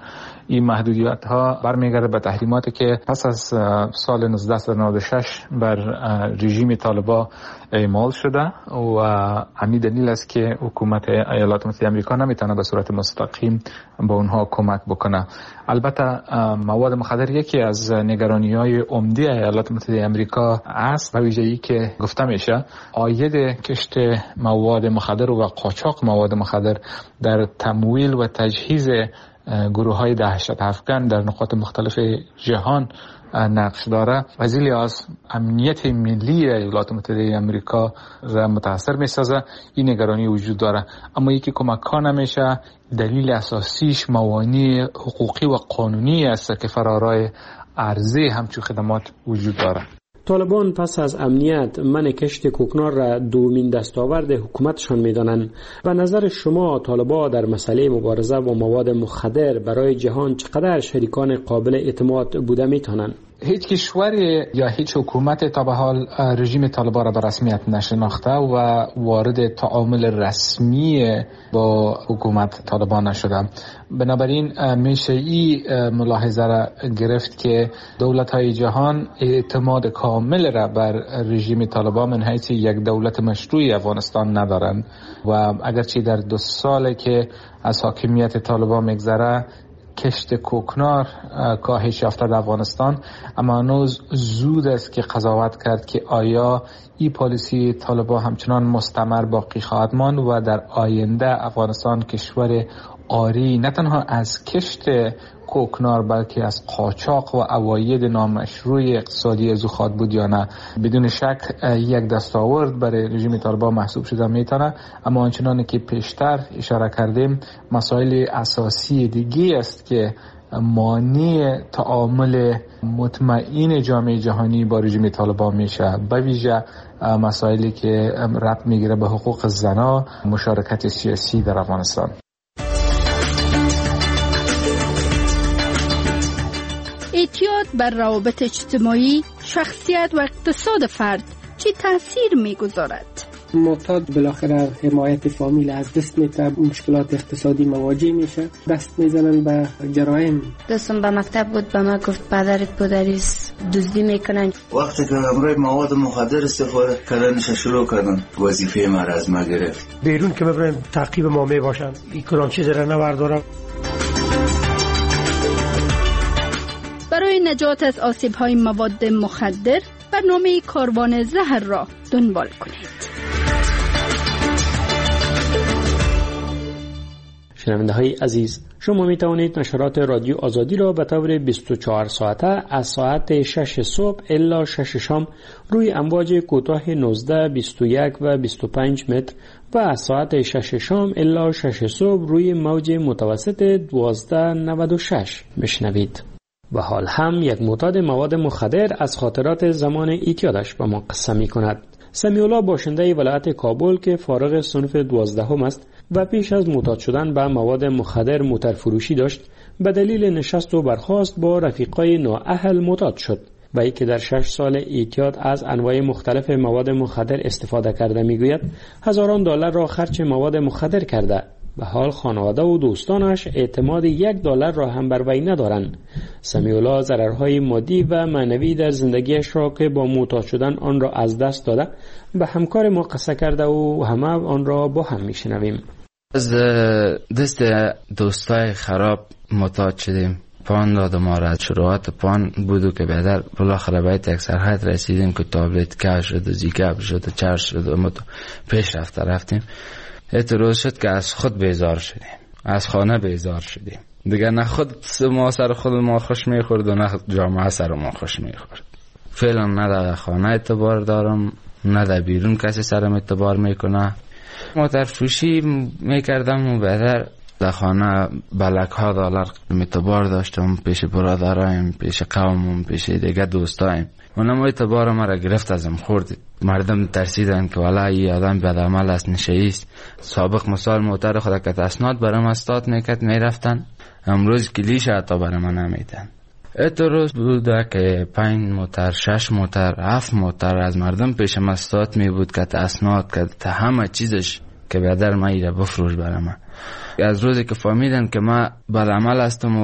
این محدودیت ها برمیگرده به تحریماتی که پس از سال نوزده نود و شش بر رژیم طالبان اعمال شده و همین دلیل است که حکومت ایالات متحده آمریکا نمیتونه به صورت مستقیم به اونها کمک بکنه. البته مواد مخدر یکی از نگرانی‌های عمده ایالات متحده آمریکا است، به ویژه‌ای که گفته میشه عاید کشت مواد مخدر و قاچاق مواد مخدر در تمویل و تجهیز گروه‌های دهشت افکن در نقاط مختلف جهان نقش داره. از این لحاظ امنیت ملی ایالات متحده آمریکا را متاثر می‌سازه. این نگرانی وجود داره، اما یکی کمک نمیشه. دلیل اساسیش موانع حقوقی و قانونی است که فرارای عرضه همچون خدمات وجود داره. طالبان پس از امنیت من کشت کوکنار را دومین دستاورد حکومتشان می‌دانند. به نظر شما طالبان در مسئله مبارزه با مواد مخدر برای جهان چقدر شریکان قابل اعتماد بوده می‌توانند؟ هیچ کشوری یا هیچ حکومت تا به حال رژیم طالبان را به رسمیت نشناخته و وارد تعامل رسمی با حکومت طالبان نشده. بنابراین میشه این ملاحظه را گرفت که دولت‌های جهان اعتماد کامل را بر رژیم طالبان من حیث یک دولت مشروع افغانستان ندارند و اگرچه در دو ساله که از حاکمیت طالبان میگذره کشت کوکنار کاهش یافته در افغانستان، اما هنوز زود است که قضاوت کرد که آیا این پالیسی طالبان همچنان مستمر باقی خواهد ماند و در آینده افغانستان کشور عاری نه تنها از کشت کوکنار بلکه از قاچاق و عواید نامشروع اقتصادی از او خواهد بود یا نه. بدون شک یک دستاورد برای رژیم طالبان محسوب شده میتونه، اما آنچنانی که پیشتر اشاره کردیم مسائل اساسی دیگه است که مانع تعامل مطمئن جامعه جهانی با رژیم طالبان میشه، به ویژه مسائلی که ربط میگیره به حقوق زنان، مشارکت سیاسی در افغانستان. اعتیاد بر روابط اجتماعی، شخصیت و اقتصاد فرد چه تاثیر میگذارد؟ معتاد بالاخره حمایت فامیل از دست میده، مشکلات اقتصادی مواجه میشه، دست میزنن به جرایم. دوستم به مکتب بود، به ما گفت پدرت پدریست دزدی میکنن. وقتی که امروز مواد مخدر استفاده کردنش شروع کردن، وظیفه ما را از ما گرفت. بیرون که ببرن تعقیب ما میباشن، این کلان چیز را نبردارم. برای نجات از آسیب‌های مواد مخدر برنامه کاروان زهر را دنبال کنید. شنونده های عزیز، شما می توانید نشرات رادیو آزادی را به طور بیست و چهار ساعته از ساعت شش صبح الی شش شام روی امواج کوتاه نوزده، بیست و یک و بیست و پنج متر و از ساعت شش شام الی شش صبح روی موج متوسط دوازده نود و شش بشنوید. و حال هم یک معتاد مواد مخدر از خاطرات زمان اعتیادش به ما قصه می کند. سمیع الله باشنده ولایت کابل که فارغ صنف دوازدهم است و پیش از معتاد شدن به مواد مخدر موتر فروشی داشت، به دلیل نشست و برخاست با رفیقای نااهل معتاد شد و ای که در شش سال اعتیاد از انواع مختلف مواد مخدر استفاده کرده میگوید هزاران دلار را خرج مواد مخدر کرده و حال خانواده و دوستانش اعتماد یک دلار را هم بر وی ندارند. سمیع الله ضررهای مادی و معنوی در زندگیش را که با معتاد شدن آن را از دست داده به همکار ما قصه کرده و همه آن را با هم میشنویم. از دست دوستای خراب معتاد شدیم. پان داد ما را، شروعات پان بودو که بعدر بالاخره باید یک سرحد رسیدیم که تابلت کش شد و زیگاب شد و چرش شد و ما پیش رفته رفتیم. اعتراض شد که از خود بیزار شدیم، از خانه بیزار شدیم دیگه. نه خود ما سر خود ما خوش میخورد و نه جامعه سر ما خوش میخورد. فعلا نه در خانه اعتبار دارم، نه در بیرون کسی سرم اعتبار میکنه. موتر فروشی میکردم و بعد در خانه بلک ها دلار اعتبار داشتم پیش برادرایم، پیش قومم، پیش دیگه دوستایم. اونم اعتبار ما را گرفت ازم خورد. مردم ترسیدن که والا این آدم بدعمل است، نشئیست. سابق مثال موتر خود که اسناد برام استاد میکرد میرفتن، امروز کلیش حتی برام نمیدن. اعتراض بوده که پنج موتر، شش موتر، هفت موتر از مردم پیشم استاد می بود که اسناد که تا همه چیزش که بدر ما ایره بفروش برام. از روزی که فهمیدن که ما بدعمل هستم و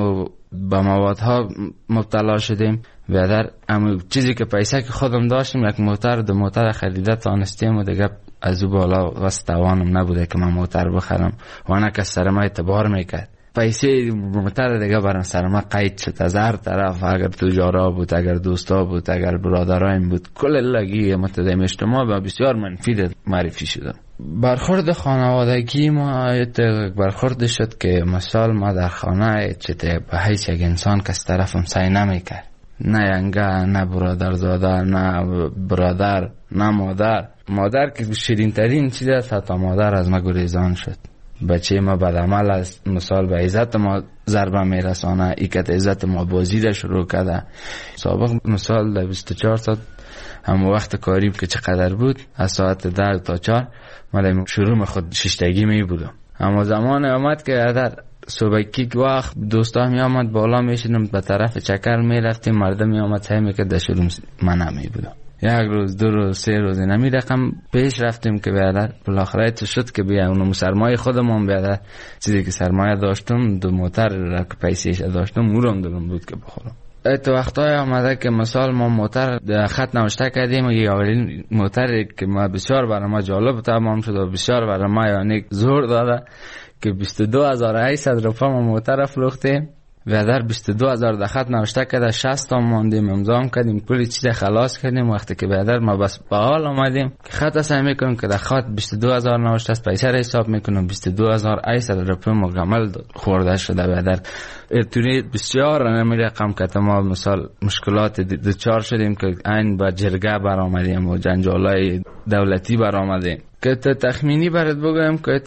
به موادها مبتلا شدیم. بیادر اما چیزی که پیسه که خودم داشتیم یک موتر دو موتر خریده تانستیم و دیگه از او بالا واسه توانم نبوده که من موتر بخرم و نه که سرما اعتبار میکرد. پیسه موتر دیگه برام سرما قید شد از هر طرف، اگر تجارا بود، اگر دوستا بود، اگر برادرایم بود، کل لگی متدیم اجتماع با بسیار منفی معرفی شدم. برخورد خانوادگی ما برخورد شد که مثال ما در خانه چه به حیث یک انسان که از طرفم سعی نمیکرد، نه ینگه، نه برادرزاده، نه برادر، نه مادر. مادر که شیرین ترین چیز است، حتی مادر از ما گریزان شد. بچه ما بدعمل است، مثال به عزت ما ضربه میرسانه، ای که عزت ما بازیده شروع کرده. سابق مثال در بیست و چهار ساعت هم وقت کاریم که چقدر بود، از ساعت ده تا چهار ما شروع خود ششتگی می بودم. اما زمان آمد که در صبحکی وقت دوستا می آمد بالا می شدم به طرف چکر می رفتیم، مردم می آمد سعی می که در شروع من نمی بودم. یک روز دو روز سه روز نمی رقم پیش رفتیم که بیادر بالاخره تو شد که بیا اونو سرمایه خودمون بیادر چیزی که سرمایه داشتم دو موتر را که پیسیش داشتم اونم دلم بود که بخورم. تو وقتای آمده که مثال ما موتر خط نوشته کردیم و یه اولین موتر که ما بسیار برای ما جالب تمام شد و بسیار برای ما یعنی زور داده که بیست و دو هزار و هشتصد روپیه ما موتر فروختیم. و در بیست و دو هزار در خط نوشته کرده، شصت تا ماندیم، امضا کردیم، کلی چیز خلاص کردیم. وقتی که بعد ما بس به حال آمدیم که خط سعی میکنیم که در خط بیست و دو هزار نوشته است، پیسه را حساب میکنیم بیست و دو هزار و هشتصد روپیه مکمل خورده شده. بعد ارتونی بسیار نمی رقم که ما مثال مشکلات دچار شدیم که این با جرگه برآمدیم و جنجالای دولتی برآمدیم که تخمینی برات بگم که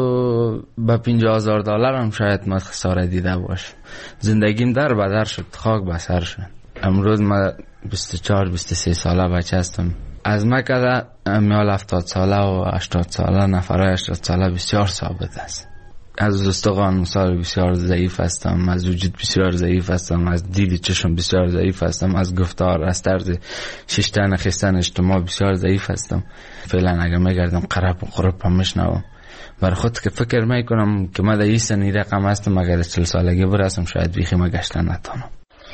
تو با پنجاه هزار دلار هم شاید ما خساره دیده باش. زندگیم در بدر شد، خاک به سر شد. امروز ما بیست و چهار بیست و سه ساله بچه هستم. از ما که میال هفتاد ساله و هشتاد ساله نفرای هشتاد ساله بسیار ثابت است. از استخوان مثال بسیار ضعیف هستم، از وجود بسیار ضعیف هستم، از دید چشم بسیار ضعیف هستم، از گفتار از طرز ششتن خستن اجتماع بسیار ضعیف هستم. فعلا اگر میگردم قرب و قرب هم میشنوم بر خود که فکر میکنم که ما در این سنی رقم هستم، اگر چل سالگی برسم شاید بیخی ما گشتن نتانم.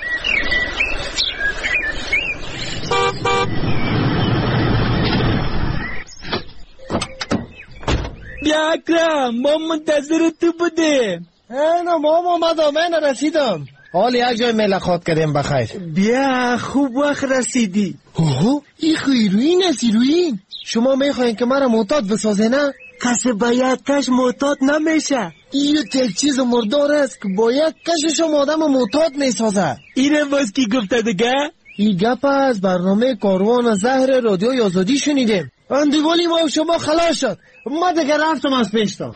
بیا اکرم، ما منتظر تو بودیم. اینا ما آمدم، من رسیدم. حال یک جای ملاقات کردیم بخیر. بیا خوب وقت رسیدی. اوه این خیروین است. ایروین شما میخواین که مرا معتاد بسازه نه؟ کسی با یک کش معتاد نمیشه. این تک چیز مردار است که با یک کش شما آدم معتاد میسازه. اینه باز کی گفته دیگه؟ این گپ از برنامه کاروان زهر رادیوی آزادی شنیدیم. اندیوالی ما شما خلاص شد. ما دیگه رفتم از پیشتم.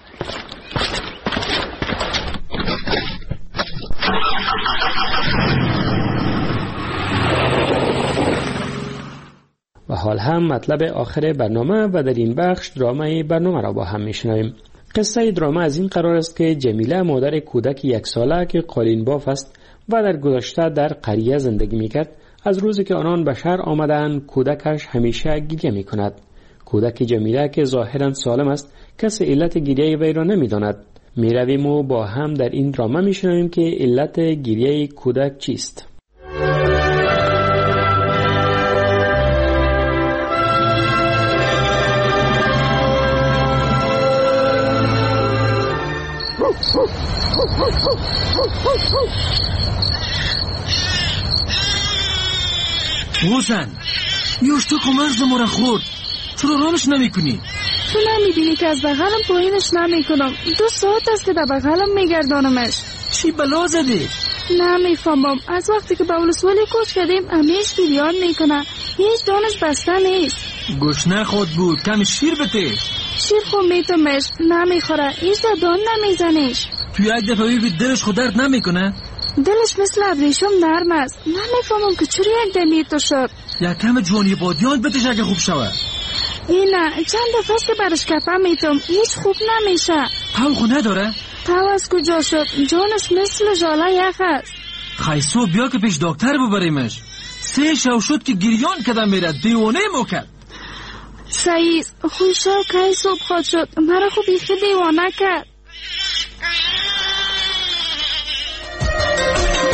و حال هم مطلب آخر برنامه و در این بخش درامه برنامه را با هم میشنویم. قصه درامه از این قرار است که جمیله مادر کودک یک ساله که قالین باف است و در گذشته در قریه زندگی میکرد، از روزی که آنان به شهر آمدند کودکش همیشه گریه میکند. کودک جمیله که ظاهرا سالم است کسی علت گریه وی را نمیداند. میرویم و با هم در این درامه میشنویم که علت گریه کودک چیست. حسن یوش تو کمرز ما را خورد، چرا رامش نمی کنی؟ تو نمیبینی که از بغلم پایینش نمی کنم؟ دو ساعت است که در بغلم میگردانمش. چی بلا زدی؟ نمیفهمم. از وقتی که به ولسوالی کوچ کردیم همیش گریان میکنه، هیچ دانش بسته نیست. گشنه خود بود، کمی شیر بده. شیر خود میتمش نمیخوره، هیچ در دان نمیزنیش. تو یک دفعه ببین دلش خود درد نمیکنه؟ دلش مثل ابریشم نرم است. نمیفهمم که چرا یک دمی تو شد. یک کم جوانی بادیان بتش اگه خوب شود. اینا چند دفعه است که برش کپه میتم، هیچ خوب نمیشه. تاو خو نداره؟ تاو از کجا شد؟ جانش مثل ژاله یخ است. خیسو بیا که پیش دکتر ببریمش. سه شو شد که گریان کدم میره، دیوانه مو کرد. سعیز خوشا که صبح خود شد، مرا خوب بیخی دیوانه کرد.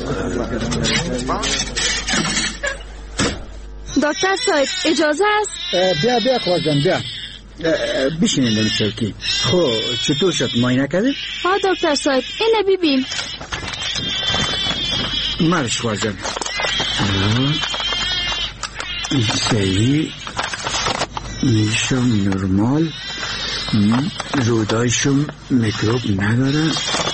دکتر صاحب اجازه است؟ بیا بیا خواجان بیا بشینید در چوکی. خب چطور شد؟ معاینه کردید؟ ها دکتر صاحب اینه ببین. مرش خواجان. این صحیح میشم نرمال، رودایشم میکروب نداره.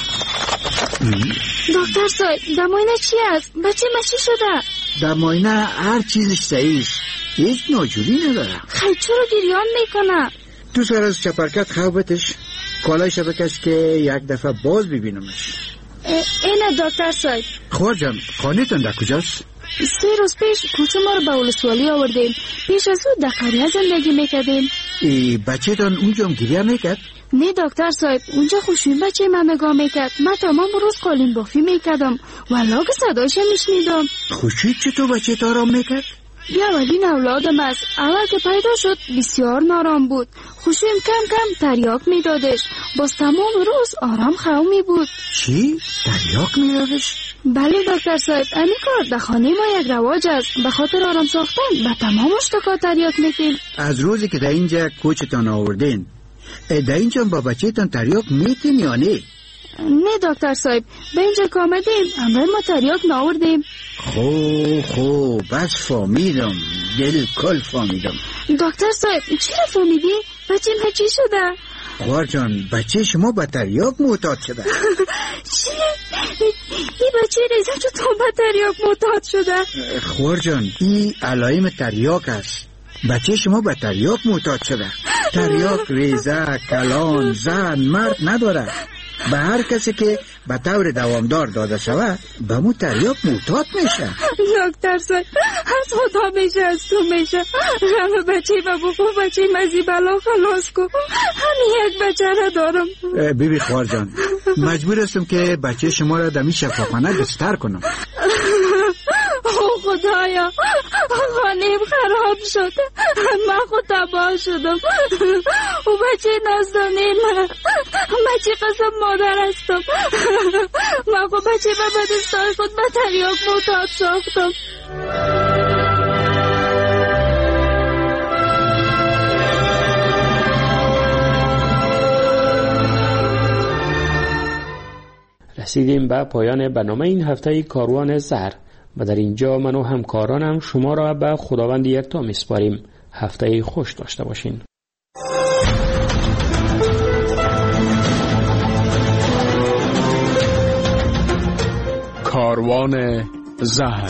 دکتر صاحب در معاینه چی است؟ بچه ما چی شده؟ در معاینه هر چیزش صحیح است، هیچ ناجوری نداره. خیلی چرا گریان میکنه؟ تو سر از چپرکت خوابتش کالایش بکش که یک دفعه باز ببینمش. اینه دکتر صاحب. خواجان خانه‌تان در کجاست؟ سه روز پیش کوچه ما رو به ولسوالی آوردیم. پیش از او در قریه زندگی میکردیم. ای بچه تان اونجا هم گریه میکرد؟ نه دکتر صاحب اونجا خوشوین بچه من نگاه میکرد. من تمام روز قالین بافی میکردم ولی که صدایش میشنیدم. خوشید چطور بچه تا آرام میکرد؟ بیا اولین اولادم است. اول که پیدا شد بسیار نارام بود. خوشویم کم کم تریاک میدادش. باز تمام روز آرام خومی بود. چی؟ تریاک میدادش؟ بله دکتر صاحب امی کار در خانه ما یک رواج است. به خاطر آرام ساختن به تمام اشتکا تریاک میتیم. از روزی که در اینجا کوچتان آوردین در اینجا با بچه تان تریاک میتین یا نه؟ نه دکتر صاحب به اینجا که آمدیم امروز ما تریاک ناوردیم. خوب خوب بس فهمیدم، دل کل فهمیدم. دکتر صاحب چرا فهمیدی؟ بچه ما چی شده؟ خوار جان بچه شما به تریاک معتاد شده. چی؟ این بچه ریزه چطور به تریاک معتاد شده؟ خوار جان این علائم تریاک است. بچه شما به تریاک معتاد شده. تریاک ریزه، کلان، زن، مرد نداره. به هر کسی که به طور دوامدار داده شود به مو تریاک معتاد میشه. دکتر صاحب از خدا میشه از تو میشه. همه بچه با بخو بچه مزی بلا خلاص کن. همین یک بچه را دارم. بیبی خوار جان مجبور هستم که بچه شما را دمی شفاخانه گستر کنم. او خدایا خانیم خراب شد. من خود تباه شدم. او بچه نازدانه من بچه قسم مادر هستم. من خود بچه من به دستای خود به تریاک معتاد ساختم. رسیدیم به پایان برنامه این هفته کاروان زهر و در اینجا من و همکارانم شما را به خداوند یکتا میسپاریم. هفته خوش داشته باشین. کاروان زهر.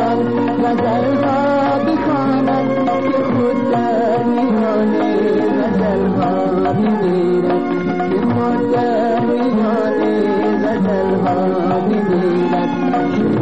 غزل ها بخواند که خود در میان غزل ها میمیرد که خود در میان غزل ها میمیرد